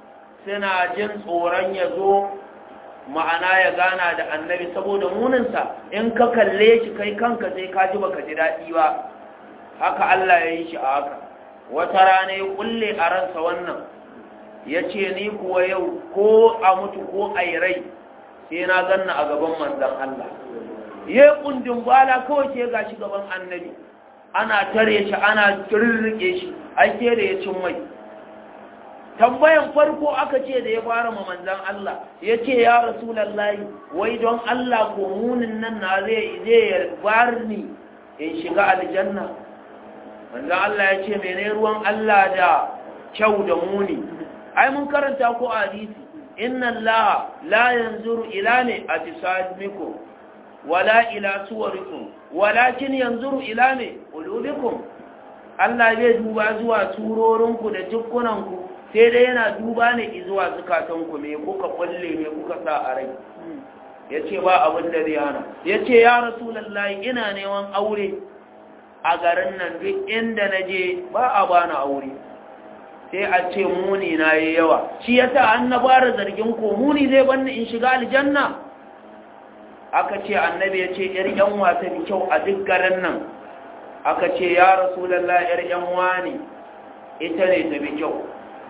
suna jin tsoron ya zo ma'ana ya gana da annabi saboda muninsa in ka kalle shi kai kanka sai ka ji baka ji daɗi ba haka Allah ya yi shi a haka wata rana ya kulle a ransa wannan ya ce ni kuwa yau ko a mutu ko a yi rai sai na ganna a gaban manzan Allah ya yi kundin bala kawai sai ga shi gaban annabi ana tare shi ana rirrike shi an ke da ya cin mai tambayan farko aka ce da ya fara ma manzan Allah ya ce ya rasulallahi wai don Allah ko munin nan na zai zai bar ni in shiga aljanna manzan Allah ya ce mene ruwan Allah da kyau da muni ai mun karanta ko hadisi inna Allah la yanzuru ila ne ajsamikum wala ila suwarikum walakin yanzuru ila ne qulubikum Allah zai duba zuwa surorinku da jikkunanku sai dai yana duba ne zuwa zukatanku me kuka kulle me kuka sa a rai yace ba abin da zai hana yace ya rasulullahi ina neman aure a garin nan duk inda naje ba a bani aure sai a ce muni na yi yawa shi yasa annabara zargin ko muni zai banni in shiga aljanna aka ce annabi yace yar yan wata bi kyau a duk garin nan aka ce ya rasulullahi yar yan wani ita ne ta bi kyau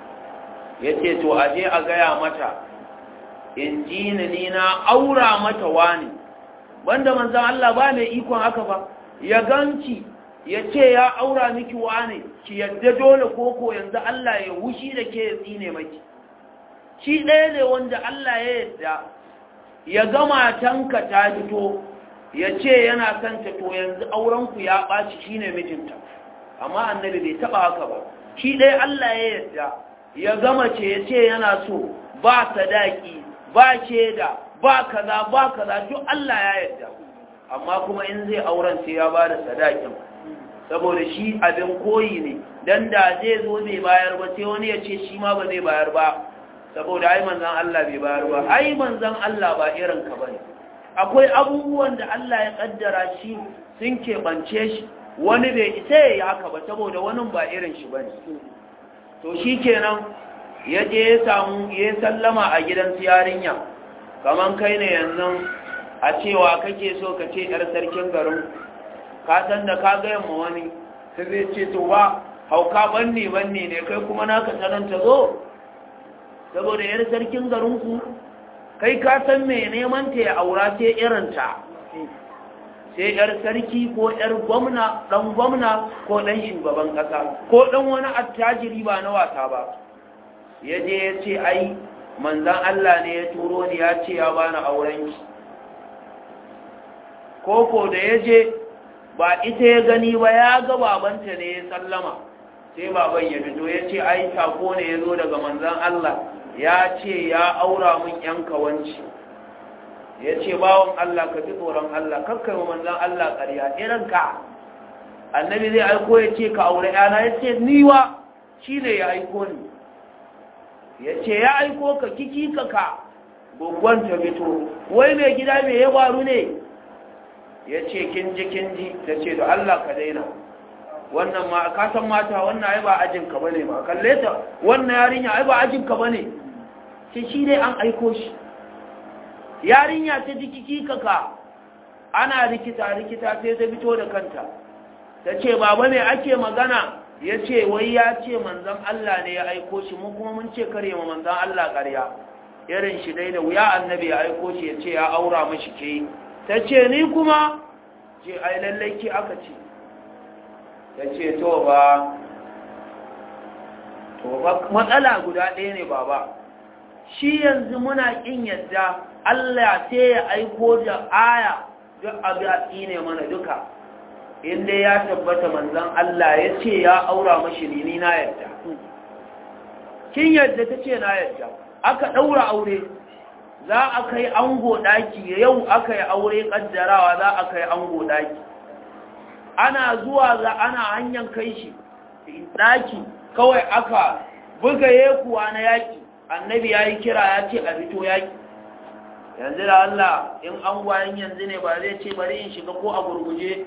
yace to aje a gaya mata in ji ni na aura mata wani banda manzon Allah ba mai ikon haka ba ya ganci yace ya aura miki wani ki yadda dole koko yanzu Allah ya hushi da ke ya tsine maki shi ɗaya ne wanda Allah ya yadda ya ga matanka ta fito yace yana son ta to yanzu auren ku ya ɓaci shine mijinta amma annabi bai taba haka ba shi ɗaya Allah ya yadda ya gama ce ya ce yana so ba sadaki ba shaida ba kaza ba kaza duk Allah ya yarda amma kuma in zai auren sai ya ba da sadakin saboda shi abin koyi ne dan da zai zo zai bayar ba sai wani ya ce shi ma ba zai bayar ba saboda ai manzon Allah bai bayar ba ai manzon Allah ba irin ka bane akwai abubuwan da Allah ya kaddara shi sun keɓance shi wani bai isa ya yi haka ba saboda wani ba irin shi bane to shi kenan ya je ya samu ya sallama a gidan yarinya kaman kai ne yanzu a cewa kake so ka ce yar sarkin garin ka san da ka ga yamma wani sai zai ce to ba hauka banne banne ne kai kuma naka sanan ta zo saboda yar sarkin garin ku kai ka san me neman ta ya aura sai irin ta sai yar sarki ko yar gwamna dan gwamna ko dan shugaban kasa ko dan wani attajiri ba na wasa ba yaje yace ai manzon Allah ne ya turo ni ya ce ya bani auren ki koko da yaje ba ita ya gani ba ya ga babanta ne ya sallama sai baban ya fito yace ai sako ne yazo daga manzon Allah ya ce ya aura mun yan kawanci ya ce bawon Allah ka ji tsoron Allah kakkai wa manzan Allah ƙarya irinka annabi zai aiko ya ce ka aure yana ya ce niwa shi ne ya aiko ni ya ce ya aiko ka kiki ka ka goggon ta fito wai mai gida mai ya faru ne ya ce kinji kinji ta ce da Allah ka daina wannan ma ka san mata wannan ai ba ajinka bane ma kalle ta wannan yarinya ai ba ajinka bane ce shi dai an aiko shi yarinya ta jikiki kaka ana rikita rikita sai ta fito da kanta ta ce baba ne ake magana ya ce wai ya ce manzan Allah ne ya aiko shi mu kuma mun ce kare ma manzan Allah ƙarya irin shi dai da wuya annabi ya aiko shi ya ce ya aura mashi ke ta ce ni kuma ce ai lallai ki aka ce ta ce to ba to ba matsala guda ɗaya ne baba shi yanzu muna ƙin yadda Allah sai ya aiko da aya duk abu a tsine mana duka inda ya tabbata manzan Allah ya ce ya aura mashi ni na yadda kin yadda ta ce na yadda aka ɗaura aure za a kai ango ɗaki yau aka yi aure ƙaddarawa za a kai ango ɗaki ana zuwa za ana hanyar kai shi ɗaki kawai aka buga yekuwa na yaƙi annabi ya yi kira ya ce a fito yaƙi yanzu da Allah in an gwayin yanzu ne ba zai ce bari in shiga ko a gurguje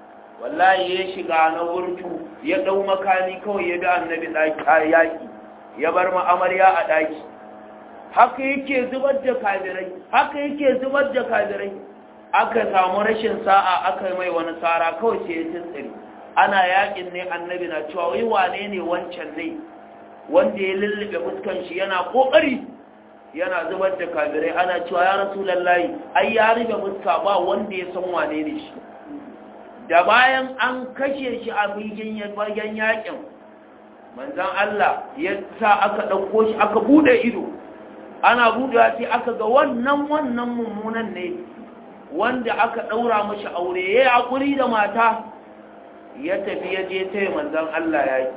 wallahi ya shiga na wurtu ya ɗau makami kawai ya bi annabi ɗaki yaƙi ya bar ma amarya a ɗaki. Haka yake zubar da kafirai, haka yake zubar da kafirai. Aka samu rashin sa'a aka mai wani tsara kawai ce ya tuntsiri. Ana yakin ne annabi na cewa wai wane ne wancan ne wanda ya lullube fuskan shi yana kokari yana zubar da kafirai, ana cewa ya rasulullahi ai ya rufe fuska ba wanda ya san wane ne shi. Da bayan an kashe shi a bigin bayan yakin, manzon Allah ya sa aka dauko shi aka bude ido, ana budewa sai aka ga wannan wannan mummunan ne wanda aka daura mashi aure yayi hakuri da mata ya tafi ya je taya manzon Allah yaki.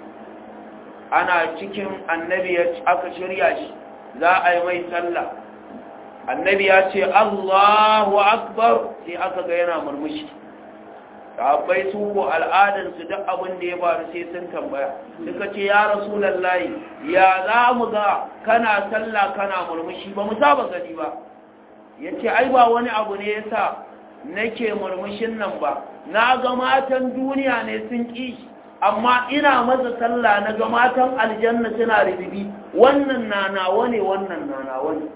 Ana cikin annabi ya aka shirya shi za a yi mai sallah, annabi ya ce Allahu akbar sai aka ga yana murmushi. Sahabbai su ko al'adansu duk abin da ya faru sai sun tambaya, suka ce ya rasulullahi ya za mu ga kana sallah kana murmushi ba mu saba gani ba. Ya ce ai ba wani abu ne yasa nake murmushin nan ba, na ga matan duniya ne sun ƙi shi, amma ina masa sallah na ga matan aljanna suna ribibi, wannan na nawa ne wannan na nawa ne.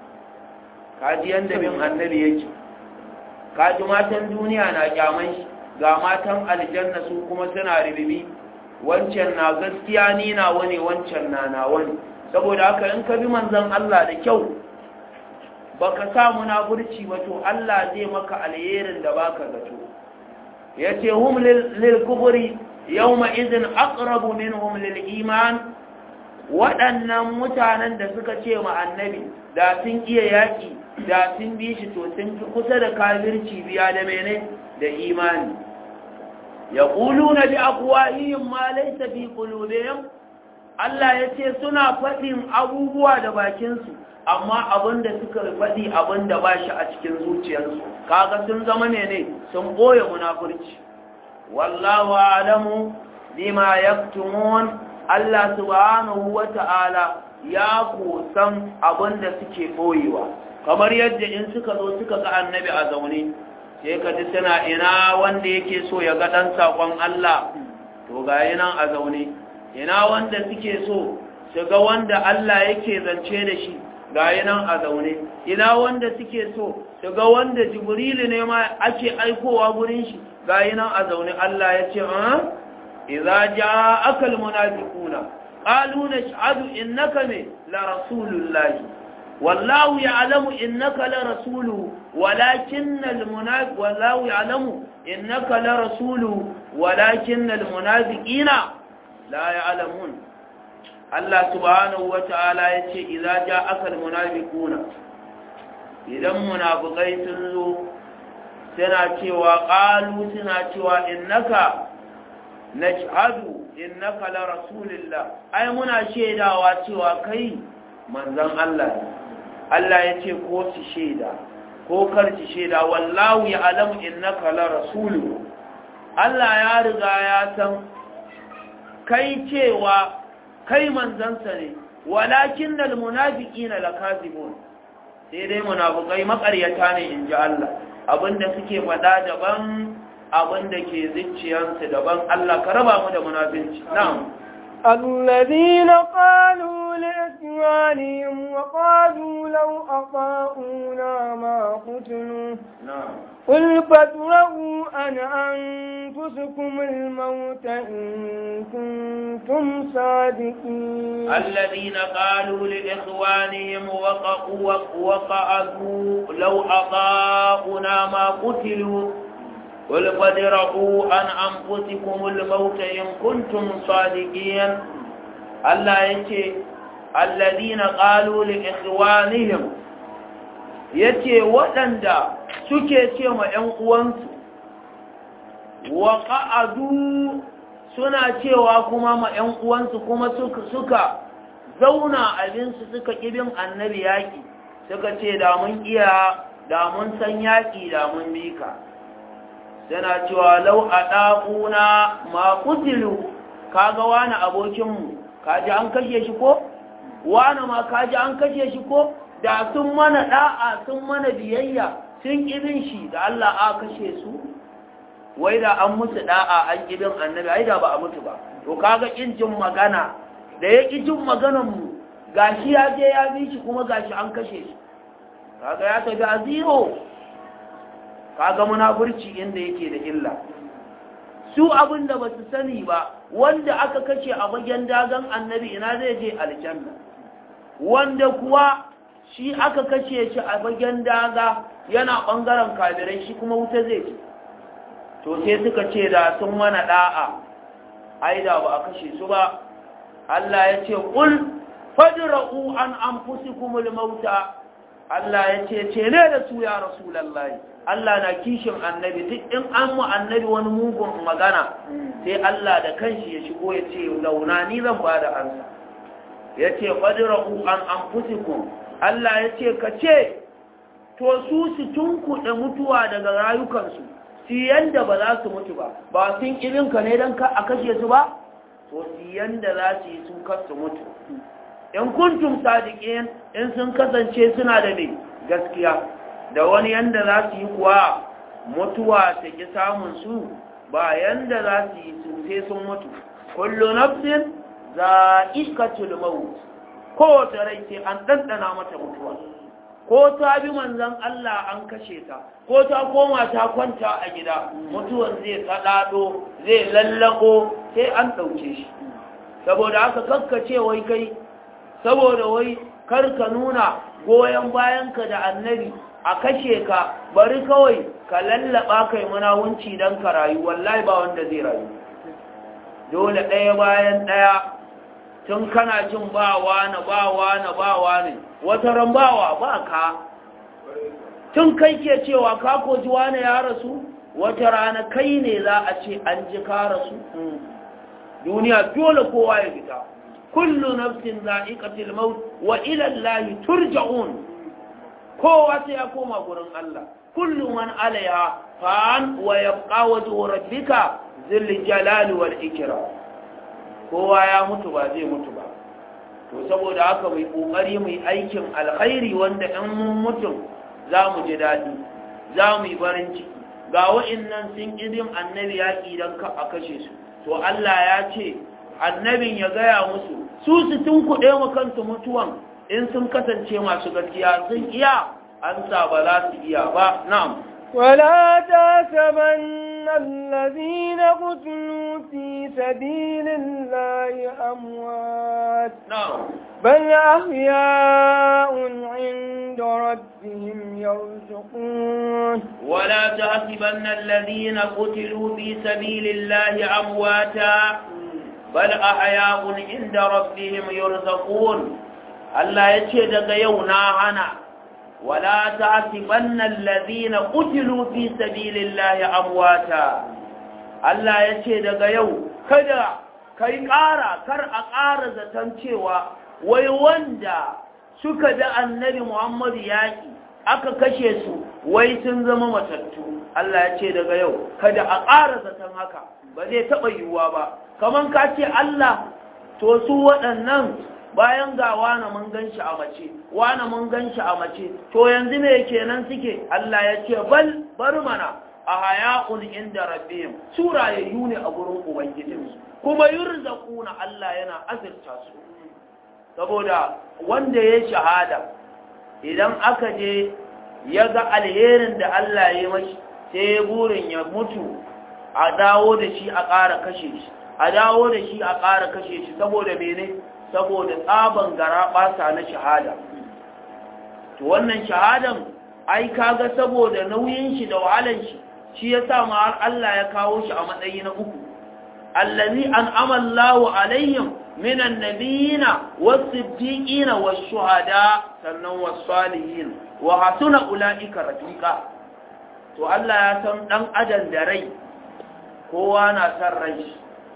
Kaji yanda bin annabi yake, kaji matan duniya na kyaman shi, ga matan aljanna su kuma suna ribibi, wancan na gaskiya ni nawa ne wancan na nawa ne. Saboda haka in ka bi manzon Allah da kyau baka sa munafurci ba to Allah zai maka alherin da baka zato. Yace hum lil kubri yawma idhin aqrabu minhum lil iman. Waɗannan mutanen da suka ce ma annabi da sun iya yaki da sun bi shi to sun fi kusa da kafirci biya da mene da imani. Yaquluna bi aqwahihim ma laysa fi qulubihim. Allah yace suna faɗin abubuwa da bakinsu amma abinda suka faɗi abinda ba shi a cikin zuciyarsu, kaga sun zama ne ne sun boye munafurci. Wallahu a'lamu bima yaktumun. Allah subhanahu wata'ala ya kusan abinda suke boyewa, kamar yadda in suka zo suka ga annabi a zaune sai ka ji suna ina wanda yake so ya ga dan sakon Allah, to ga yana a zaune. Ina wanda suke so su ga wanda Allah yake zance da shi, ga nan a zaune. Ina wanda suke so su ga wanda Jibrilu ne ma ake aikowa gurin shi, ga nan a zaune. Allah ya ce ah idza ja'aka almunafiquna qalu nash'adu innaka la rasulullah wallahu ya'lamu innaka la rasuluhu walakinna almunafiq wallahu ya'lamu innaka la rasuluhu walakinna almunafiqina la ya'lamun. Allah subhanahu wa ta'ala ya ce, "Iza ja akal munafiquna idan munafikai sun zo, suna cewa, ƙalu suna cewa, innaka na shahadu, innaka la rasulillah, ai muna shaidawa cewa kai manzan Allah ne." Allah ya ce, ko su shaida, ko kar su shaida, wallahu ya alamu innaka la rasulu. Allah ya riga ya san kai cewa kai manzansa ne, walakin dal munafiqina lakazibun. Sai dai munafikai makaryata ne inji Allah, abinda suke faɗa daban abinda ke zuciyarsu daban. Allah ka raba mu da munafinci. Na'am. الذين قالوا لإخوانهم وقالوا لو أطاعونا ما قتلوا قل فادرءوا عن أنفسكم الموت إن كنتم صادقين. الذين قالوا لإخوانهم وقعدوا لو أطاعونا ما قتلوا قل فادرءوا عن أنفسكم الموت إن كنتم صادقين. الله يتي الذين قالوا لإخوانهم yace waɗanda suke ce ma ‘yan uwansu wa ƙa'adu suna cewa kuma ma ‘yan uwansu kuma suka, suka zauna abinsu suka ƙibin annabi yaƙi suka ce da mun iya da mun san yaƙi da mun bika. Suna cewa lau a ɗaƙuna ma kutilu, kaga wani abokinmu kaji an kashe shi ko? Wani ma kaji an kashe shi ko? Da sun mana ɗa'a sun mana biyayya sun ƙibin shi da Allah a kashe su? Wai da an musu ɗa'a an ƙibin annabi ai da ba a mutu ba. To kaga ƙin jin magana da ya ƙi jin maganarmu gashi ya je ya bi shi kuma gashi an kashe shi kaga ya tafi a zero kaga munafurci inda yake da illa su abin da ba su sani ba wanda aka kashe a bagen dagan annabi ina zai je aljanna wanda kuwa shi aka kashe shi a bagen daga yana ɓangaren kafirai shi kuma wuta zai je to sai suka ce da sun mana da'a ai da ba a kashe su ba Allah ya ce qul fadra'u an anfusikumul mauta Allah ya ce ce ne da su ya rasulullahi Allah na kishin annabi duk in an mu annabi wani mugun magana sai Allah da kanshi ya shigo ya ce launa ni zan ba da ansa ya ce fadra'u an anfusikum Allah ya ce ka ce to su su tunkuɗe mutuwa daga rayukansu su yanda ba za su mutu ba ba sun irinka ne don a kashe su ba to su yanda za su yi sun kasu mutu in kuntum sadiqin in sun kasance suna da mai gaskiya da wani yanda za su yi kuwa mutuwa ta ki samun su ba yanda za su yi su sai sun mutu kullu nafsin za'iqatul maut ko ta rai sai an dandana mata mutuwa ko ta bi manzon Allah an kashe ta ko ta koma ta kwanta a gida mutuwan zai sadado zai lallako sai an dauke shi saboda haka kakkace wai kai saboda wai karka nuna goyen bayanka da annabi a kashe ka bari kawai ka lallaba kai munawunci dan ka rayu wallahi ba wanda zai rayu dole ɗaya bayan ɗaya tun kana jin bawa na bawa na bawa ne wata rambawa ba ka tun kai ke cewa ka koji wani ya rasu wata rana kai ne za a ce an ji ka rasu duniya dole kowa ya fita kullu nafsin za'iqatul maut wa ila allahi turja'un kowa sai ya koma gurin Allah kullu man alaiha fan wa yabqa wajhu rabbika zil jalali wal ikram kowa ya mutu ba zai mutu ba to saboda haka mai kokari mai aikin alkhairi wanda in mun mutum za mu ji dadi za mu yi barin ciki ga wa'annan sun kidin annabi ya kidan ka a kashe su to Allah ya ce annabin ya gaya musu su su tunkuɗe mu kansu mutuwan in sun kasance masu gaskiya sun iya an sa ba za su iya ba na'am ولا تحسبن الذين قتلوا في سبيل الله أموات نعم بل أحياء عند ربهم يرزقون ولا تحسبن الذين قتلوا في سبيل الله أمواتا بل أحياء عند ربهم يرزقون الله يشهد يونا هنا ولا تحسبن الذين قتلوا في سبيل الله أمواتا الله yace daga yau kada kai ƙara kar a ƙara zaton cewa wai wanda suka da annabi Muhammad yaki aka kashe su wai sun zama matattu Allah yace daga yau kada a ƙara zaton haka ba zai taɓa yiwuwa ba kaman ka ce Allah to su waɗannan bayan ga wani mun gan shi a mace wani mun gan shi a mace to yanzu me kenan suke Allah ya ce bal bar mana a haya'un inda rabbihim surayayyu ne a gurin ubangijinsu kuma yurzaquna Allah yana azurta su saboda wanda ya shahada idan aka je ya ga alherin da Allah ya yi mashi sai burin ya mutu a dawo da shi a ƙara kashe shi a dawo da shi a ƙara kashe shi saboda mene saboda tsaban garaɓasa na shahada to wannan shahadan ai kaga saboda nauyin shi da wahalan shi shi yasa ma har Allah ya kawo shi a matsayi na uku allazi an'ama Allahu alaihim minan nabiyina was-siddiqina wash-shuhada sannan was-salihin wa hasuna ulaika rafiqa to Allah ya san dan adam da rai kowa na san rai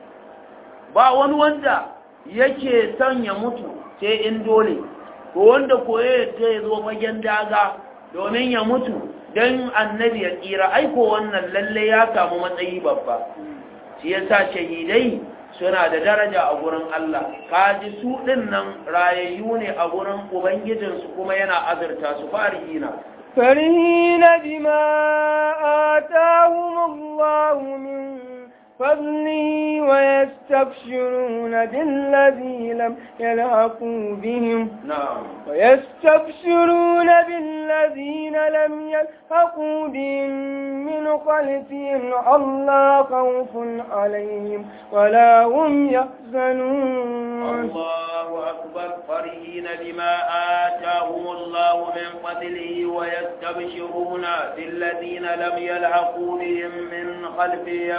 ba wani wanda yake son ya mutu sai in dole ko wanda koye ya zo fagen daga domin ya mutu don annabi ya tsira aiko wannan lalle ya samu matsayi babba shi yasa shahidai suna da daraja a gurin Allah kaji su din nan rayayyu ne a gurin ubangijinsu kuma yana azurta su farihina فرحين بما آتاهم الله من فضله ويستبشرون بالذي لم يلحقوا بهم نعم ويستبشرون بالذين لم يلحقوا بهم من خلفهم ألا خوف عليهم ولا هم يحزنون. الله أكبر. فرحين بما آتاهم الله من فضله ويستبشرون بالذين لم يلحقوا بهم من خلفهم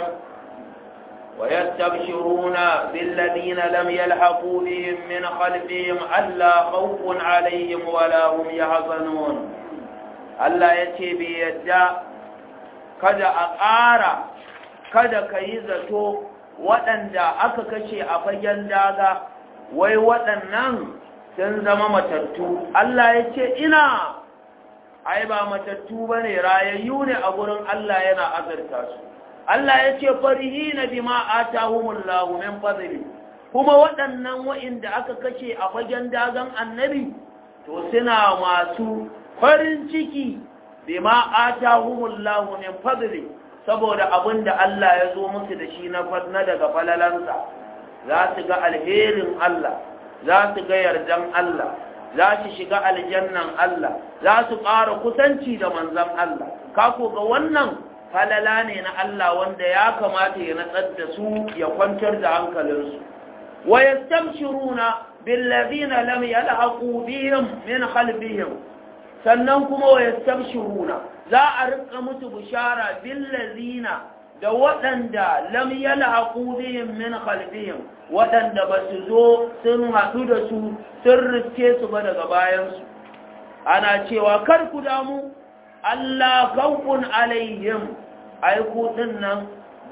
ويستبشرون بالذين لم يلحقوا بهم من خلفهم ألا خوف عليهم ولا هم يحزنون. Allah ya ce bai yadda kada a ƙara kada ka yi zato waɗanda aka kashe a fagen daga wai waɗannan sun zama matattu. Allah ya ce ina ai ba matattu ba ne, rayayyu ne a gurin Allah yana azarta su. Allah ya ce farihina bima atahumullahu min fadli, kuma waɗannan wa'inda aka kashe a fagen dagan annabi to suna masu farin ciki bima atahumullahu min fadli, saboda abinda Allah ya zo musu da shi na fadna daga falalansa. Za su ga alherin Allah, za su ga yardan Allah, za su shiga aljannan Allah, za su ƙara kusanci da manzon Allah. Kako ga wannan falala ne na Allah wanda ya kamata ya natsar da su ya kwantar da hankalinsu. Wa yastabshiruna billazina lam yalhaqu bihim min khalfihim, sannan kuma wa yastabshiruna za a rika musu bishara billazina da waɗanda lam yalhaqu bihim min khalfihim, waɗanda ba su zo sun haɗu da su sun riske su ba daga bayansu. Ana cewa kar ku damu, Allah khawfun alaihim, ai ku nan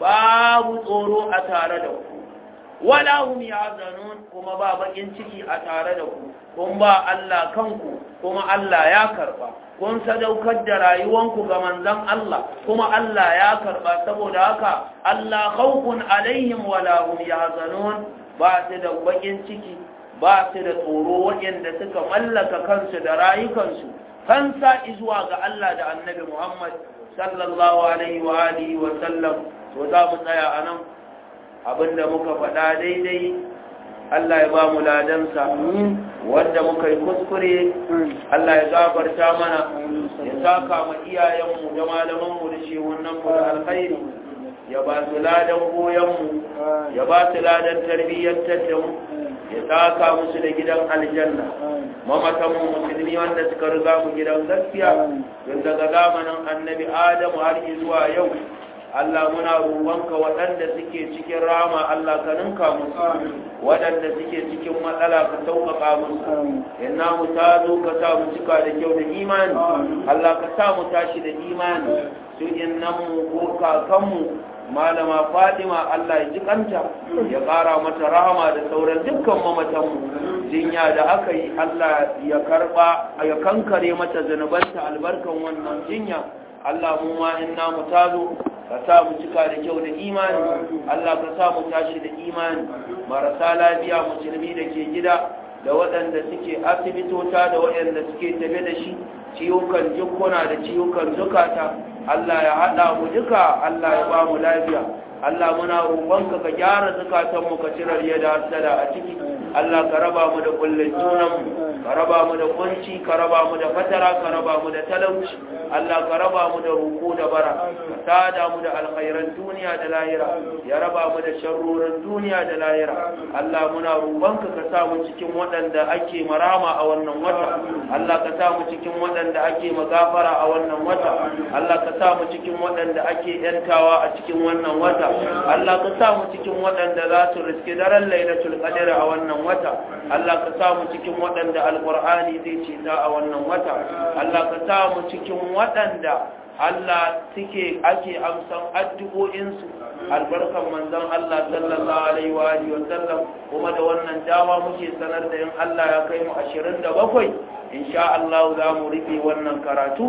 babu tsoro a tare da ku, wala hum yahzanun, kuma ba bakin ciki a tare da ku, kun ba Allah kanku kuma Allah ya karba, kun sadaukar da rayuwanku ga manzon Allah kuma Allah ya karba. Saboda haka Allah khawfun alaihim wala hum yahzanun, ba su da bakin ciki ba su da tsoro, waɗanda suka mallaka kansu da rayukansu kansa izuwa ga Allah da Annabi Muhammad sallallahu alaihi wa alihi wa sallam. To za mu tsaya a nan, abinda muka faɗa daidai Allah ya ba mu ladansa, wanda muka yi kuskure Allah ya gafarta mana, ya saka ma iyayenmu da malamanmu da shehunanmu da alkhairi, ya ba su ladan goyonmu, ya ba su ladan tarbiyyantar da mu, ya saka musu da gidan aljanna. Mamatanmu musulmi wanda suka riga mu gidan gaskiya tun daga zamanin annabi Adamu har zuwa yau, Allah muna roƙonka waɗanda suke cikin rama Allah ka ninka musu, waɗanda suke cikin matsala ka sauƙaƙa musu. Inna mu ta zo ka sa mu cika da kyau da imani, Allah ka sa mu tashi da imani. Su innan mu ko kakanmu Malama Fatima Allah ya ji kanta, ya ƙara mata rahama da sauran dukkan mamatanmu. Jinya da aka yi Allah ya karɓa ya kankare mata zanubanta albarkan wannan jinya. Allah mu ma inna mu tazo ka sa mu cika da kyau da imani, Allah ka sa mu tashi da imani. Marasa lafiya musulmi da ke gida da waɗanda suke asibitota da waɗanda suke tafe da shi, ciwukan jikuna da ciwukan zukata, Allah ya haɗa mu duka, Allah ya ba mu lafiya. Allah muna roƙonka ka gyara zukatanmu ka cirar yadda hasada a ciki. Allah ka raba mu da kullun junanmu, ka raba mu da kunci, ka raba mu da fatara, ka raba mu da talauci. Allah ka raba mu da roƙo da bara, ka tada mu da alkhairan duniya da lahira, ya raba mu da sharrorin duniya da lahira. Allah muna roƙonka ka sa mu cikin waɗanda ake marama a wannan wata. Allah ka sa mu cikin waɗanda ake magafara a wannan wata. Allah ka sa mu cikin waɗanda ake yantawa a cikin wannan wata. Allah ka sa mu cikin waɗanda za su riske daren lailatul qadr a wannan wata. Allah ka sa mu cikin waɗanda alqur'ani zai ce ta a wannan wata. Allah ka sa mu cikin waɗanda Allah suke ake amsan addu'o'insu albarkan manzon Allah sallallahu alaihi wa alihi wa sallam. Kuma da wannan dama muke sanar da in Allah ya kai mu ashirin da bakwai insha Allah za mu rufe wannan karatu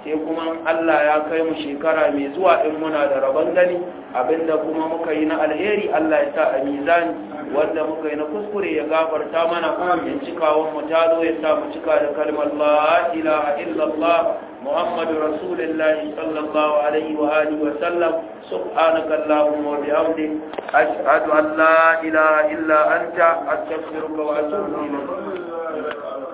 sai kuma Allah ya kai mu shekara mai zuwa in muna da rabon gani abinda kuma muka yi na alheri Allah ya sa a mizani wanda muka yi na kuskure ya gafarta mana in cikawan mu ta zo ya sa mu cika da kalmar la ilaha illallah محمد رسول الله صلى الله عليه وآله وسلم سبحانك اللهم وبحمدك أشهد أن لا إله إلا أنت أستغفرك وأتوب إليك